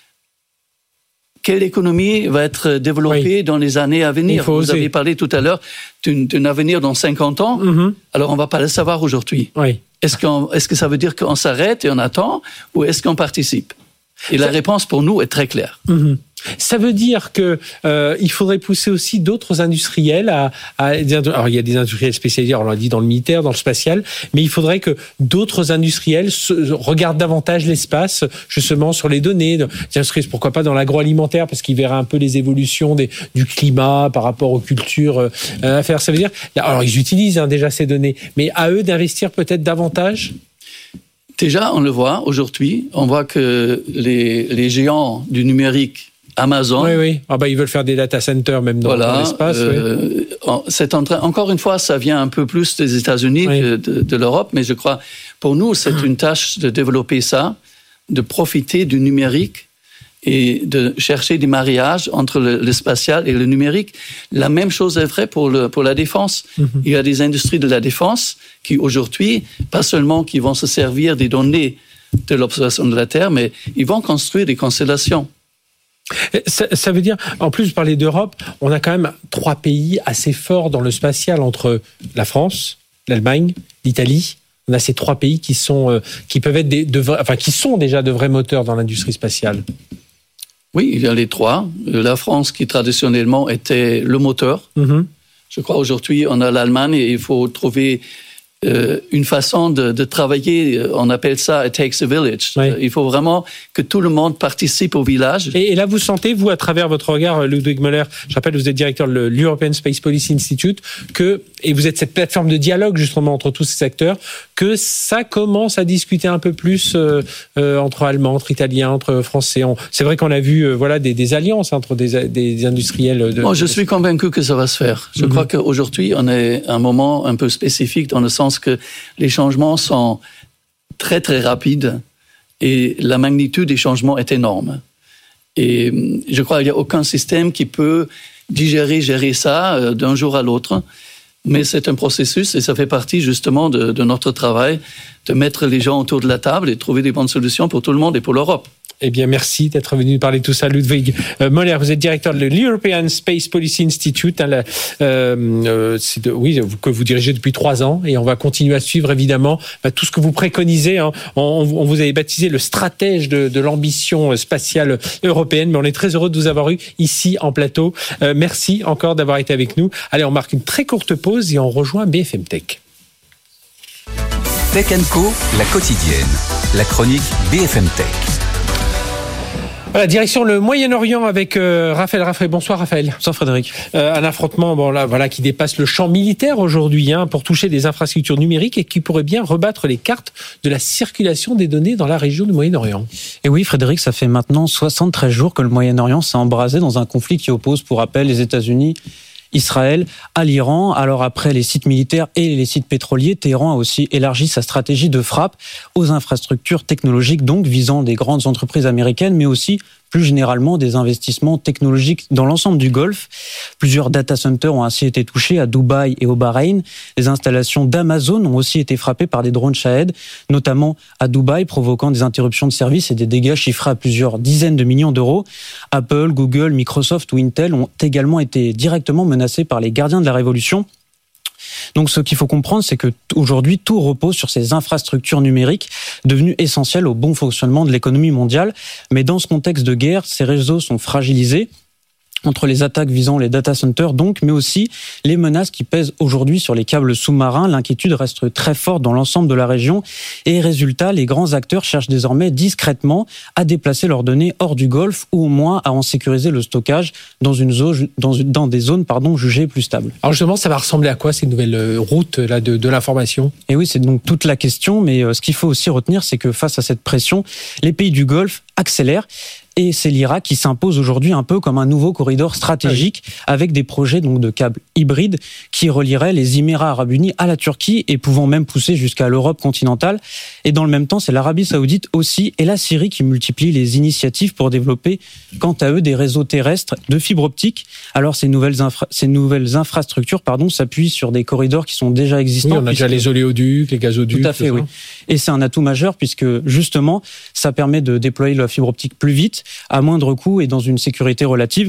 quelle économie va être développée oui. dans les années à venir. Vous oser. avez parlé tout à l'heure d'un, d'un avenir dans cinquante ans, mm-hmm. alors on ne va pas le savoir aujourd'hui. Oui. Est-ce, qu'on, est-ce que ça veut dire qu'on s'arrête et on attend ou est-ce qu'on participe? Et la réponse pour nous est très claire. Mm-hmm. Ça veut dire que euh, il faudrait pousser aussi d'autres industriels à, à. Alors il y a des industriels spécialisés, on l'a dit dans le militaire, dans le spatial, mais il faudrait que d'autres industriels se, regardent davantage l'espace, justement sur les données. Des industriels, pourquoi pas dans l'agroalimentaire, parce qu'ils verraient un peu les évolutions des, du climat par rapport aux cultures euh, à faire. Ça veut dire, alors ils utilisent hein, déjà ces données, mais à eux d'investir peut-être davantage. Déjà, on le voit aujourd'hui. On voit que les, les géants du numérique, Amazon. Oui, oui. Ah bah, ils veulent faire des data centers même dans, voilà, dans l'espace. Euh, oui. C'est en train, encore une fois, ça vient un peu plus des États-Unis oui. que de, de l'Europe, mais je crois, pour nous, c'est une tâche de développer ça, de profiter du numérique et de chercher des mariages entre le, le spatial et le numérique. La même chose est vraie pour, le, pour la défense. Mm-hmm. Il y a des industries de la défense qui, aujourd'hui, pas seulement qui vont se servir des données de l'observation de la Terre, mais ils vont construire des constellations. Ça, ça veut dire, en plus, je parlais d'Europe, on a quand même trois pays assez forts dans le spatial entre la France, l'Allemagne, l'Italie. On a ces trois pays qui sont, euh, qui peuvent être des, de vrais, enfin, qui sont déjà de vrais moteurs dans l'industrie spatiale. Oui, il y a les trois. La France, qui traditionnellement était le moteur. Mm-hmm. Je crois aujourd'hui, on a l'Allemagne et il faut trouver euh, une façon de, de travailler. On appelle ça « it takes a village oui. ». Il faut vraiment que tout le monde participe au village. Et, et là, vous sentez, vous, à travers votre regard, Ludwig Müller, je rappelle, vous êtes directeur de l'European Space Policy Institute, que, et vous êtes cette plateforme de dialogue, justement, entre tous ces acteurs, que ça commence à discuter un peu plus euh, euh, entre Allemands, entre Italiens, entre Français. On, c'est vrai qu'on a vu euh, voilà, des, des alliances entre des, des industriels. De, Moi, je suis convaincu que ça va se faire. Je mm-hmm. crois qu'aujourd'hui, on est à un moment un peu spécifique dans le sens que les changements sont très, très rapides et la magnitude des changements est énorme. Et je crois qu'il n'y a aucun système qui peut digérer, gérer ça d'un jour à l'autre. Mais c'est un processus et ça fait partie justement de, de notre travail de mettre les gens autour de la table et de trouver des bonnes solutions pour tout le monde et pour l'Europe. Eh bien, merci d'être venu nous parler de tout ça, Ludwig euh, Müller. Vous êtes directeur de l'European Space Policy Institute, hein, la, euh, c'est de, oui, que vous dirigez depuis trois ans, et on va continuer à suivre évidemment bah, tout ce que vous préconisez. Hein. On, on vous avait baptisé le stratège de, de l'ambition spatiale européenne, mais on est très heureux de vous avoir eu ici en plateau. Euh, merci encore d'avoir été avec nous. Allez, on marque une très courte pause et on rejoint B F M Tech. Tech and Co, la quotidienne, la chronique B F M Tech. Voilà, direction le Moyen-Orient avec euh, Raphaël Raffray. Bonsoir Raphaël. Bonsoir Frédéric. Euh, un affrontement bon, là, voilà, qui dépasse le champ militaire aujourd'hui hein, pour toucher des infrastructures numériques et qui pourrait bien rebattre les cartes de la circulation des données dans la région du Moyen-Orient. Et oui Frédéric, ça fait maintenant soixante-treize jours que le Moyen-Orient s'est embrasé dans un conflit qui oppose pour rappel les États-Unis, Israël à l'Iran. Alors après les sites militaires et les sites pétroliers, Téhéran a aussi élargi sa stratégie de frappe aux infrastructures technologiques, donc visant des grandes entreprises américaines, mais aussi plus généralement des investissements technologiques dans l'ensemble du Golfe. Plusieurs data centers ont ainsi été touchés à Dubaï et au Bahreïn. Les installations d'Amazon ont aussi été frappées par des drones Shahed, notamment à Dubaï, provoquant des interruptions de service et des dégâts chiffrés à plusieurs dizaines de millions d'euros. Apple, Google, Microsoft ou Intel ont également été directement menacés par les gardiens de la révolution. Donc ce qu'il faut comprendre, c'est que aujourd'hui tout repose sur ces infrastructures numériques devenues essentielles au bon fonctionnement de l'économie mondiale. Mais dans ce contexte de guerre, ces réseaux sont fragilisés entre les attaques visant les data centers donc, mais aussi les menaces qui pèsent aujourd'hui sur les câbles sous-marins. L'inquiétude reste très forte dans l'ensemble de la région et résultat, les grands acteurs cherchent désormais discrètement à déplacer leurs données hors du Golfe ou au moins à en sécuriser le stockage dans, une zone, dans, dans des zones pardon, jugées plus stables. Alors justement, ça va ressembler à quoi ces nouvelles routes là, de, de l'information ? Et oui, c'est donc toute la question, mais ce qu'il faut aussi retenir, c'est que face à cette pression, les pays du Golfe accélèrent. Et c'est l'Irak qui s'impose aujourd'hui un peu comme un nouveau corridor stratégique avec des projets donc de câbles hybrides qui relieraient les Émirats arabes unis à la Turquie et pouvant même pousser jusqu'à l'Europe continentale. Et dans le même temps, c'est l'Arabie saoudite aussi et la Syrie qui multiplient les initiatives pour développer, quant à eux, des réseaux terrestres de fibre optique. Alors ces nouvelles, infra- ces nouvelles infrastructures pardon, s'appuient sur des corridors qui sont déjà existants. Oui, on a déjà les oléoducs, les gazoducs. Tout à fait, tout oui. Et c'est un atout majeur puisque justement, ça permet de déployer la fibre optique plus vite, à moindre coût et dans une sécurité relative.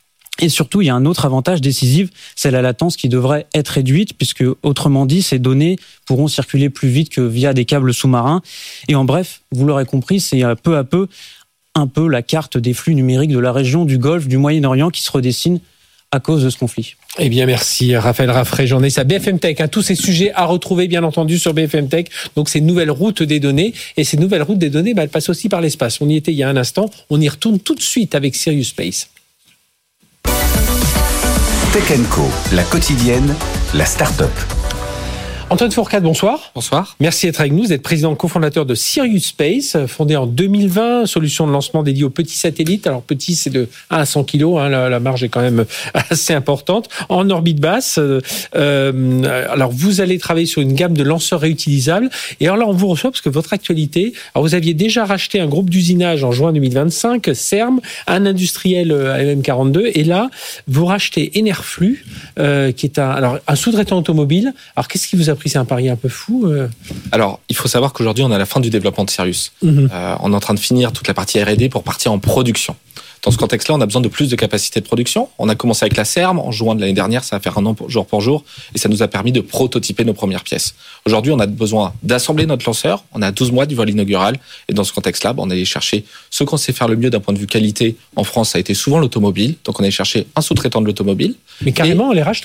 Et surtout, il y a un autre avantage décisif, c'est la latence qui devrait être réduite, puisque, autrement dit, ces données pourront circuler plus vite que via des câbles sous-marins. Et en bref, vous l'aurez compris, c'est peu à peu un peu la carte des flux numériques de la région du Golfe, du Moyen-Orient qui se redessine à cause de ce conflit. Eh bien, merci Raphaël Raffray, journaliste à B F M Tech. Hein, tous ces sujets à retrouver, bien entendu, sur B F M Tech. Donc, ces nouvelles routes des données. Et ces nouvelles routes des données, bah, elles passent aussi par l'espace. On y était il y a un instant. On y retourne tout de suite avec Sirius Space. Tech and Co, la quotidienne, la start-up. Antoine Fourcade, bonsoir. Bonsoir. Merci d'être avec nous. Vous êtes président cofondateur de Sirius Space, fondé en deux mille vingt, solution de lancement dédiée aux petits satellites. Alors petit, c'est de un à cent kilos, hein, la, la marge est quand même assez importante. En orbite basse, euh, alors vous allez travailler sur une gamme de lanceurs réutilisables. Et alors là, on vous reçoit parce que votre actualité, alors vous aviez déjà racheté un groupe d'usinage en juin deux mille vingt-cinq, CERM, un industriel A M M quarante-deux, et là, vous rachetez Enerflux, euh, qui est un, alors, un sous-traitant automobile. Alors qu'est-ce qui vous a pris, c'est un pari un peu fou. Euh... Alors, il faut savoir qu'aujourd'hui, on est à la fin du développement de Sirius. Mmh. Euh, on est en train de finir toute la partie R et D pour partir en production. Dans ce contexte-là, on a besoin de plus de capacité de production. On a commencé avec la CERM en juin de l'année dernière, ça va faire un an pour, jour pour jour, et ça nous a permis de prototyper nos premières pièces. Aujourd'hui, on a besoin d'assembler notre lanceur. On a douze mois du vol inaugural, et dans ce contexte-là, on est allé chercher ce qu'on sait faire le mieux d'un point de vue qualité. En France, ça a été souvent l'automobile, donc on est allé chercher un sous-traitant de l'automobile. Mais carrément, et... en les rachetant.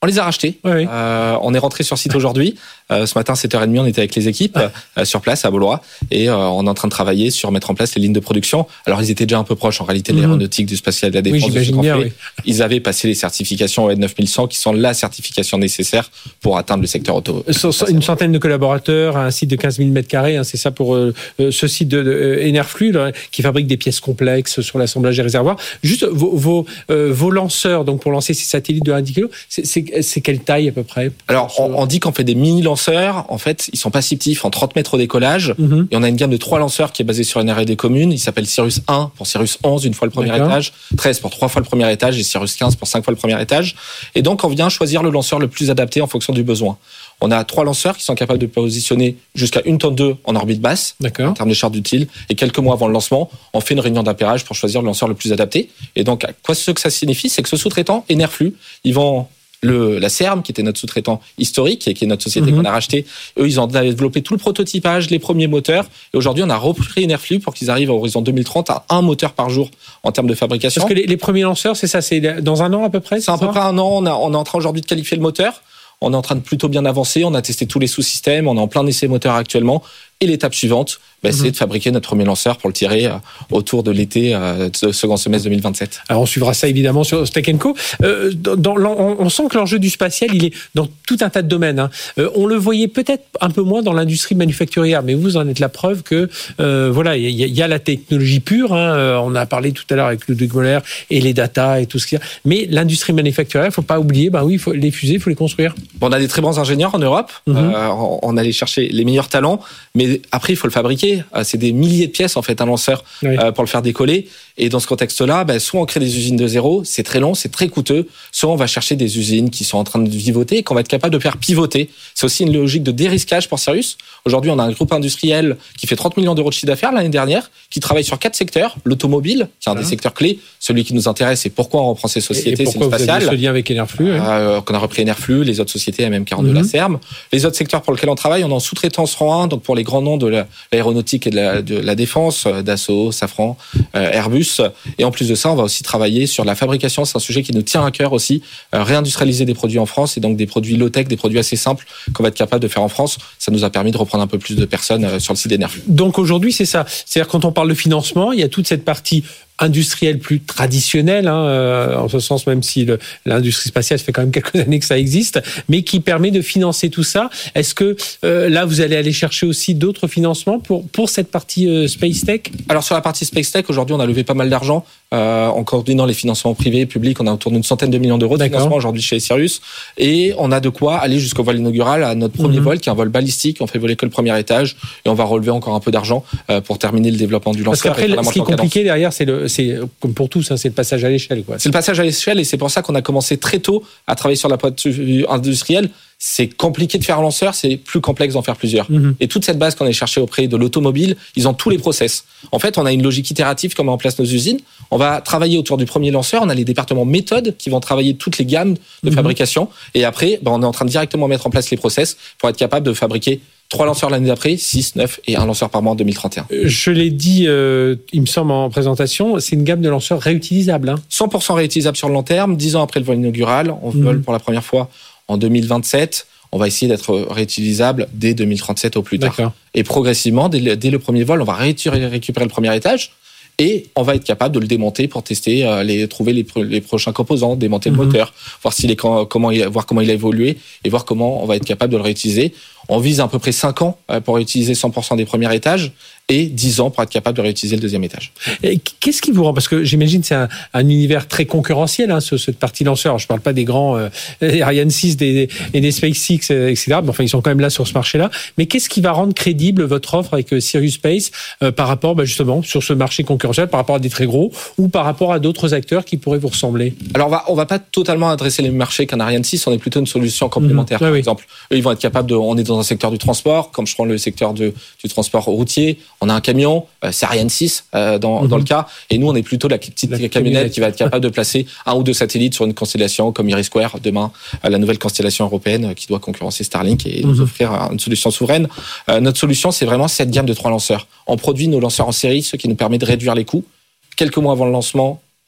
On les a rachetés. Oui, oui. Euh, on est rentré sur site aujourd'hui. Euh, ce matin, sept heures trente, on était avec les équipes euh, sur place à Beaulois et euh, on est en train de travailler sur mettre en place les lignes de production. Alors, ils étaient déjà un peu proches en réalité de mmh. l'aéronautique, du spatial, de la défense. Oui, j'imagine bien, oui. Ils avaient passé les certifications O E D neuf mille cent qui sont la certification nécessaire pour atteindre le secteur auto. Une centaine de collaborateurs, un site de quinze mille mètres carrés, hein, c'est ça pour euh, ce site de, de euh, Enerflux là, qui fabrique des pièces complexes sur l'assemblage des réservoirs. Juste vos, vos, euh, vos lanceurs, donc pour lancer ces satellites de un dix kilos, c'est, c'est, c'est quelle taille à peu près? Alors, on, on dit qu'on fait des mini-lanceurs. En fait, ils sont pas si petits, ils font trente mètres au décollage. Mm-hmm. Et on a une gamme de trois lanceurs qui est basée sur une R et D commune. Il s'appelle Sirius un pour Sirius onze, une fois le premier D'accord. étage, treize pour trois fois le premier étage et Sirius quinze pour cinq fois le premier étage. Et donc, on vient choisir le lanceur le plus adapté en fonction du besoin. On a trois lanceurs qui sont capables de positionner jusqu'à une tonne deux en orbite basse, D'accord. en termes de charge utile. Et quelques mois avant le lancement, on fait une réunion d'appairage pour choisir le lanceur le plus adapté. Et donc, quoi ce que ça signifie, c'est que ce sous-traitant, Enerflux, ils vont le, la C E R M, qui était notre sous-traitant historique et qui est notre société mmh. qu'on a racheté, eux, ils ont développé tout le prototypage, les premiers moteurs. Et aujourd'hui, on a repris Enerflux pour qu'ils arrivent à horizon deux mille trente à un moteur par jour en termes de fabrication. Parce que les, les premiers lanceurs, c'est ça, c'est dans un an à peu près? C'est, c'est à peu près un an. On, a, on est en train aujourd'hui de qualifier le moteur. On est en train de plutôt bien avancer. On a testé tous les sous-systèmes. On est en plein essai moteur actuellement. Et l'étape suivante, bah, mmh. c'est de fabriquer notre premier lanceur pour le tirer euh, autour de l'été, euh, de second semestre deux mille vingt-sept. Alors on suivra ça évidemment sur Tech and Co. Euh, dans, dans, on sent que l'enjeu du spatial, il est dans tout un tas de domaines. Hein. Euh, on le voyait peut-être un peu moins dans l'industrie manufacturière, mais vous en êtes la preuve que euh, voilà, il y, y a la technologie pure. Hein. On a parlé tout à l'heure avec Ludwig Moller et les data et tout ce qu'il y a. Mais l'industrie manufacturière, il faut pas oublier. Bah oui, faut, les fusées, il faut les construire. Bon, on a des très bons ingénieurs en Europe. Mmh. Euh, on, on allait chercher les meilleurs talents, mais après, il faut le fabriquer. C'est des milliers de pièces, en fait, un lanceur oui. euh, pour le faire décoller. Et dans ce contexte-là, bah, soit on crée des usines de zéro, c'est très long, c'est très coûteux. Soit on va chercher des usines qui sont en train de vivoter et qu'on va être capable de faire pivoter. C'est aussi une logique de dérisquage pour Sirius. Aujourd'hui, on a un groupe industriel qui fait trente millions d'euros de chiffre d'affaires l'année dernière, qui travaille sur quatre secteurs. L'automobile, qui est un ah. des secteurs clés. Celui qui nous intéresse, c'est pourquoi on reprend ces sociétés, et pourquoi c'est le spatial. Vous avez ce lien avec Enerflux, euh, hein. Qu'on a repris Enerflux, les autres sociétés, M M quarante-deux, mm-hmm. la C E R M. Les autres secteurs pour lesquels on travaille, on est en sous-traitance rang un, donc pour les grands noms de la, l'aéronautique et de la, de la défense, Dassault, Safran, euh, Airbus. Et en plus de ça, on va aussi travailler sur la fabrication. C'est un sujet qui nous tient à cœur aussi. Euh, réindustrialiser des produits en France et donc des produits low-tech, des produits assez simples qu'on va être capable de faire en France. Ça nous a permis de reprendre un peu plus de personnes euh, sur le site d'Enerflux. Donc aujourd'hui, c'est ça. C'est-à-dire quand on parle de financement, il y a toute cette partie industrielle plus traditionnelle, hein, euh, en ce sens, même si le, l'industrie spatiale, ça fait quand même quelques années que ça existe, mais qui permet de financer tout ça. Est-ce que euh, là, vous allez aller chercher aussi d'autres financements pour, pour cette partie euh, Space Tech? Alors sur la partie Space Tech, aujourd'hui, on a levé pas mal d'argent euh, en coordonnant les financements privés et publics. On a autour d'une centaine de millions d'euros de D'accord. financement aujourd'hui chez Sirius. Et on a de quoi aller jusqu'au vol inaugural à notre premier mmh. vol, qui est un vol balistique. On fait voler que le premier étage et on va relever encore un peu d'argent euh, pour terminer le développement du lanceur. Parce qu'après, ce qui est compliqué derrière, c'est le c'est comme pour tous, hein, c'est le passage à l'échelle, quoi. C'est le passage à l'échelle et c'est pour ça qu'on a commencé très tôt à travailler sur la pointe industrielle. C'est compliqué de faire un lanceur, c'est plus complexe d'en faire plusieurs. Mmh. Et toute cette base qu'on a cherchée auprès de l'automobile, ils ont tous les process. En fait, on a une logique itérative comme met en place nos usines. On va travailler autour du premier lanceur. On a les départements méthodes qui vont travailler toutes les gammes de mmh. fabrication. Et après, ben, on est en train de directement mettre en place les process pour être capable de fabriquer trois lanceurs l'année d'après, six, neuf et un lanceur par mois en deux mille trente et un. Je l'ai dit, euh, il me semble en présentation, c'est une gamme de lanceurs réutilisables. Hein. cent pour cent réutilisables sur le long terme. Dix ans après le vol inaugural, on mmh. vole pour la première fois en deux mille vingt-sept. On va essayer d'être réutilisable dès deux mille trente-sept au plus tard. D'accord. Et progressivement, dès le, dès le premier vol, on va récupérer le premier étage et on va être capable de le démonter pour tester, euh, les, trouver les, les prochains composants, démonter mmh. le moteur, voir, s'il est, comment il, voir comment il a évolué et voir comment on va être capable de le réutiliser. On vise à peu près cinq ans pour réutiliser cent pour cent des premiers étages et dix ans pour être capable de réutiliser le deuxième étage. Et qu'est-ce qui vous rend, parce que j'imagine que c'est un, un univers très concurrentiel, hein, ce, cette partie lanceur. Je ne parle pas des grands euh, Ariane six des, et des SpaceX, et cetera. Mais enfin, ils sont quand même là sur ce marché-là. Mais qu'est-ce qui va rendre crédible votre offre avec Sirius Space euh, par rapport, bah, justement, sur ce marché concurrentiel, par rapport à des très gros ou par rapport à d'autres acteurs qui pourraient vous ressembler? Alors, on va, on va pas totalement adresser les marchés qu'un Ariane six. On est plutôt une solution complémentaire. Mmh, par oui. exemple, eux, ils vont être capables de. On est dans un secteur du transport, comme je prends le secteur de, du transport routier. On a un camion, euh, c'est Ariane six euh, dans, mmh. dans le cas, et nous on est plutôt la petite la camionnette, camionnette qui va être capable de placer un ou deux satellites sur une constellation comme Iris Square demain, euh, la nouvelle constellation européenne euh, qui doit concurrencer Starlink et mmh. nous offrir une solution souveraine. Euh, notre solution, c'est vraiment cette gamme de trois lanceurs. On produit nos lanceurs en série, ce qui nous permet de réduire les coûts. Quelques mois avant le lancement,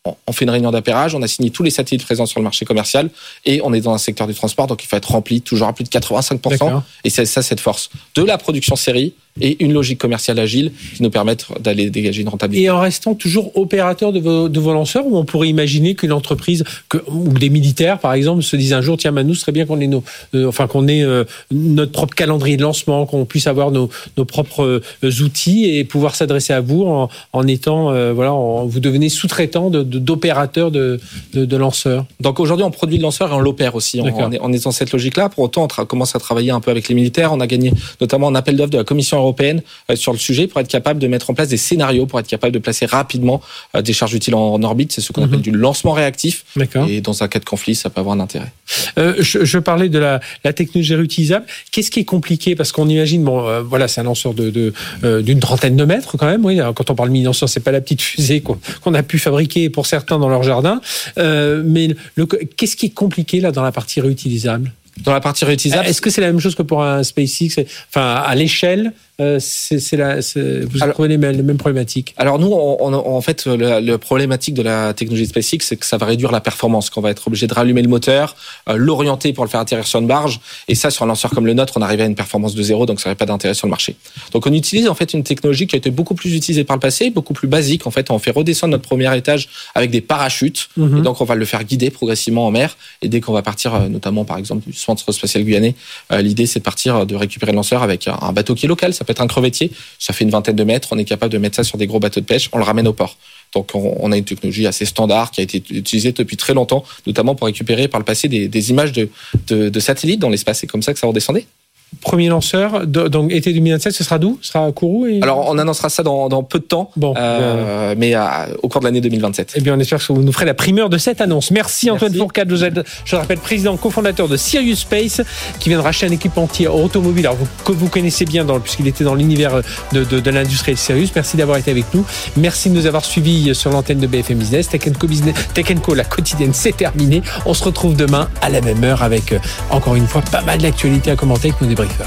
on fait une réunion d'appairage, on a signé tous les satellites présents sur le marché commercial et on est dans un secteur du transport, donc il faut être rempli toujours à plus de quatre-vingt-cinq pour cent. D'accord. Et c'est ça cette force de la production série et une logique commerciale agile qui nous permettent d'aller dégager une rentabilité. Et en restant toujours opérateur de vos, de vos lanceurs, ou on pourrait imaginer qu'une entreprise, que, ou des militaires par exemple, se disent un jour, tiens, bah, nous, ce serait bien qu'on ait, nos, euh, enfin, qu'on ait euh, notre propre calendrier de lancement, qu'on puisse avoir nos, nos propres euh, outils et pouvoir s'adresser à vous en, en étant, euh, voilà, en, vous devenez sous-traitant de, de, d'opérateurs de, de, de lanceurs. Donc aujourd'hui, on produit le lanceur et on l'opère aussi. On, on, est, on est dans cette logique-là. Pour autant, on tra- commence à travailler un peu avec les militaires. On a gagné notamment un appel d'offres de la Commission européenne euh, sur le sujet pour être capable de mettre en place des scénarios, pour être capable de placer rapidement euh, des charges utiles en, en orbite. C'est ce qu'on mm-hmm. appelle du lancement réactif. D'accord. Et dans un cas de conflit, ça peut avoir un intérêt. Euh, je, je parlais de la, la technologie réutilisable. Qu'est-ce qui est compliqué? Parce qu'on imagine, bon, euh, voilà, c'est un lanceur de, de, euh, d'une trentaine de mètres quand même. Oui, alors, quand on parle mini-lanceur, c'est pas la petite fusée qu'on, qu'on a pu fabriquer pour certains dans leur jardin. Euh, mais le, qu'est-ce qui est compliqué là dans la partie réutilisable? Dans la partie réutilisable, est-ce que c'est la même chose que pour un SpaceX? Enfin, à l'échelle, euh, c'est, c'est la, c'est, vous alors, trouvez les mêmes, les mêmes problématiques? Alors nous, on, on, en fait, la, la problématique de la technologie SpaceX, c'est que ça va réduire la performance, qu'on va être obligé de rallumer le moteur, euh, l'orienter pour le faire atterrir sur une barge, et ça, sur un lanceur comme le nôtre, on arrive à une performance de zéro, donc ça n'aurait pas d'intérêt sur le marché. Donc on utilise en fait une technologie qui a été beaucoup plus utilisée par le passé, beaucoup plus basique. En fait, on fait redescendre notre premier étage avec des parachutes, mm-hmm. et donc on va le faire guider progressivement en mer, et dès qu'on va partir, euh, notamment par exemple du Centre spatial guyanais, euh, l'idée c'est de partir, de récupérer le lanceur avec un, un bateau qui est local. Ça peut être un crevettier, ça fait une vingtaine de mètres, on est capable de mettre ça sur des gros bateaux de pêche, on le ramène au port. Donc on, on a une technologie assez standard qui a été utilisée depuis très longtemps, notamment pour récupérer par le passé des, des images de, de, de satellites dans l'espace. C'est comme ça que ça redescendait. Premier lanceur, donc été deux mille vingt-sept, ce sera d'où? Ce sera à Kourou et... Alors on annoncera ça dans, dans peu de temps, bon, euh, euh... mais à, au cours de l'année deux mille vingt-sept. Eh bien on espère que vous nous ferez la primeur de cette annonce. Merci, Merci. Antoine Fourcade, je, je rappelle président, cofondateur de Sirius Space, qui vient de racheter un équipementier automobile, alors vous, que vous connaissez bien dans, puisqu'il était dans l'univers de, de, de l'industrie de Sirius. Merci d'avoir été avec nous. Merci de nous avoir suivis sur l'antenne de B F M Business. Tech and Co, Business, Tech and Co, la quotidienne, c'est terminé. On se retrouve demain à la même heure avec, euh, encore une fois, pas mal d'actualités à commenter avec nos débriefeurs.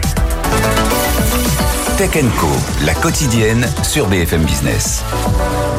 Tech and Co, la quotidienne sur B F M Business.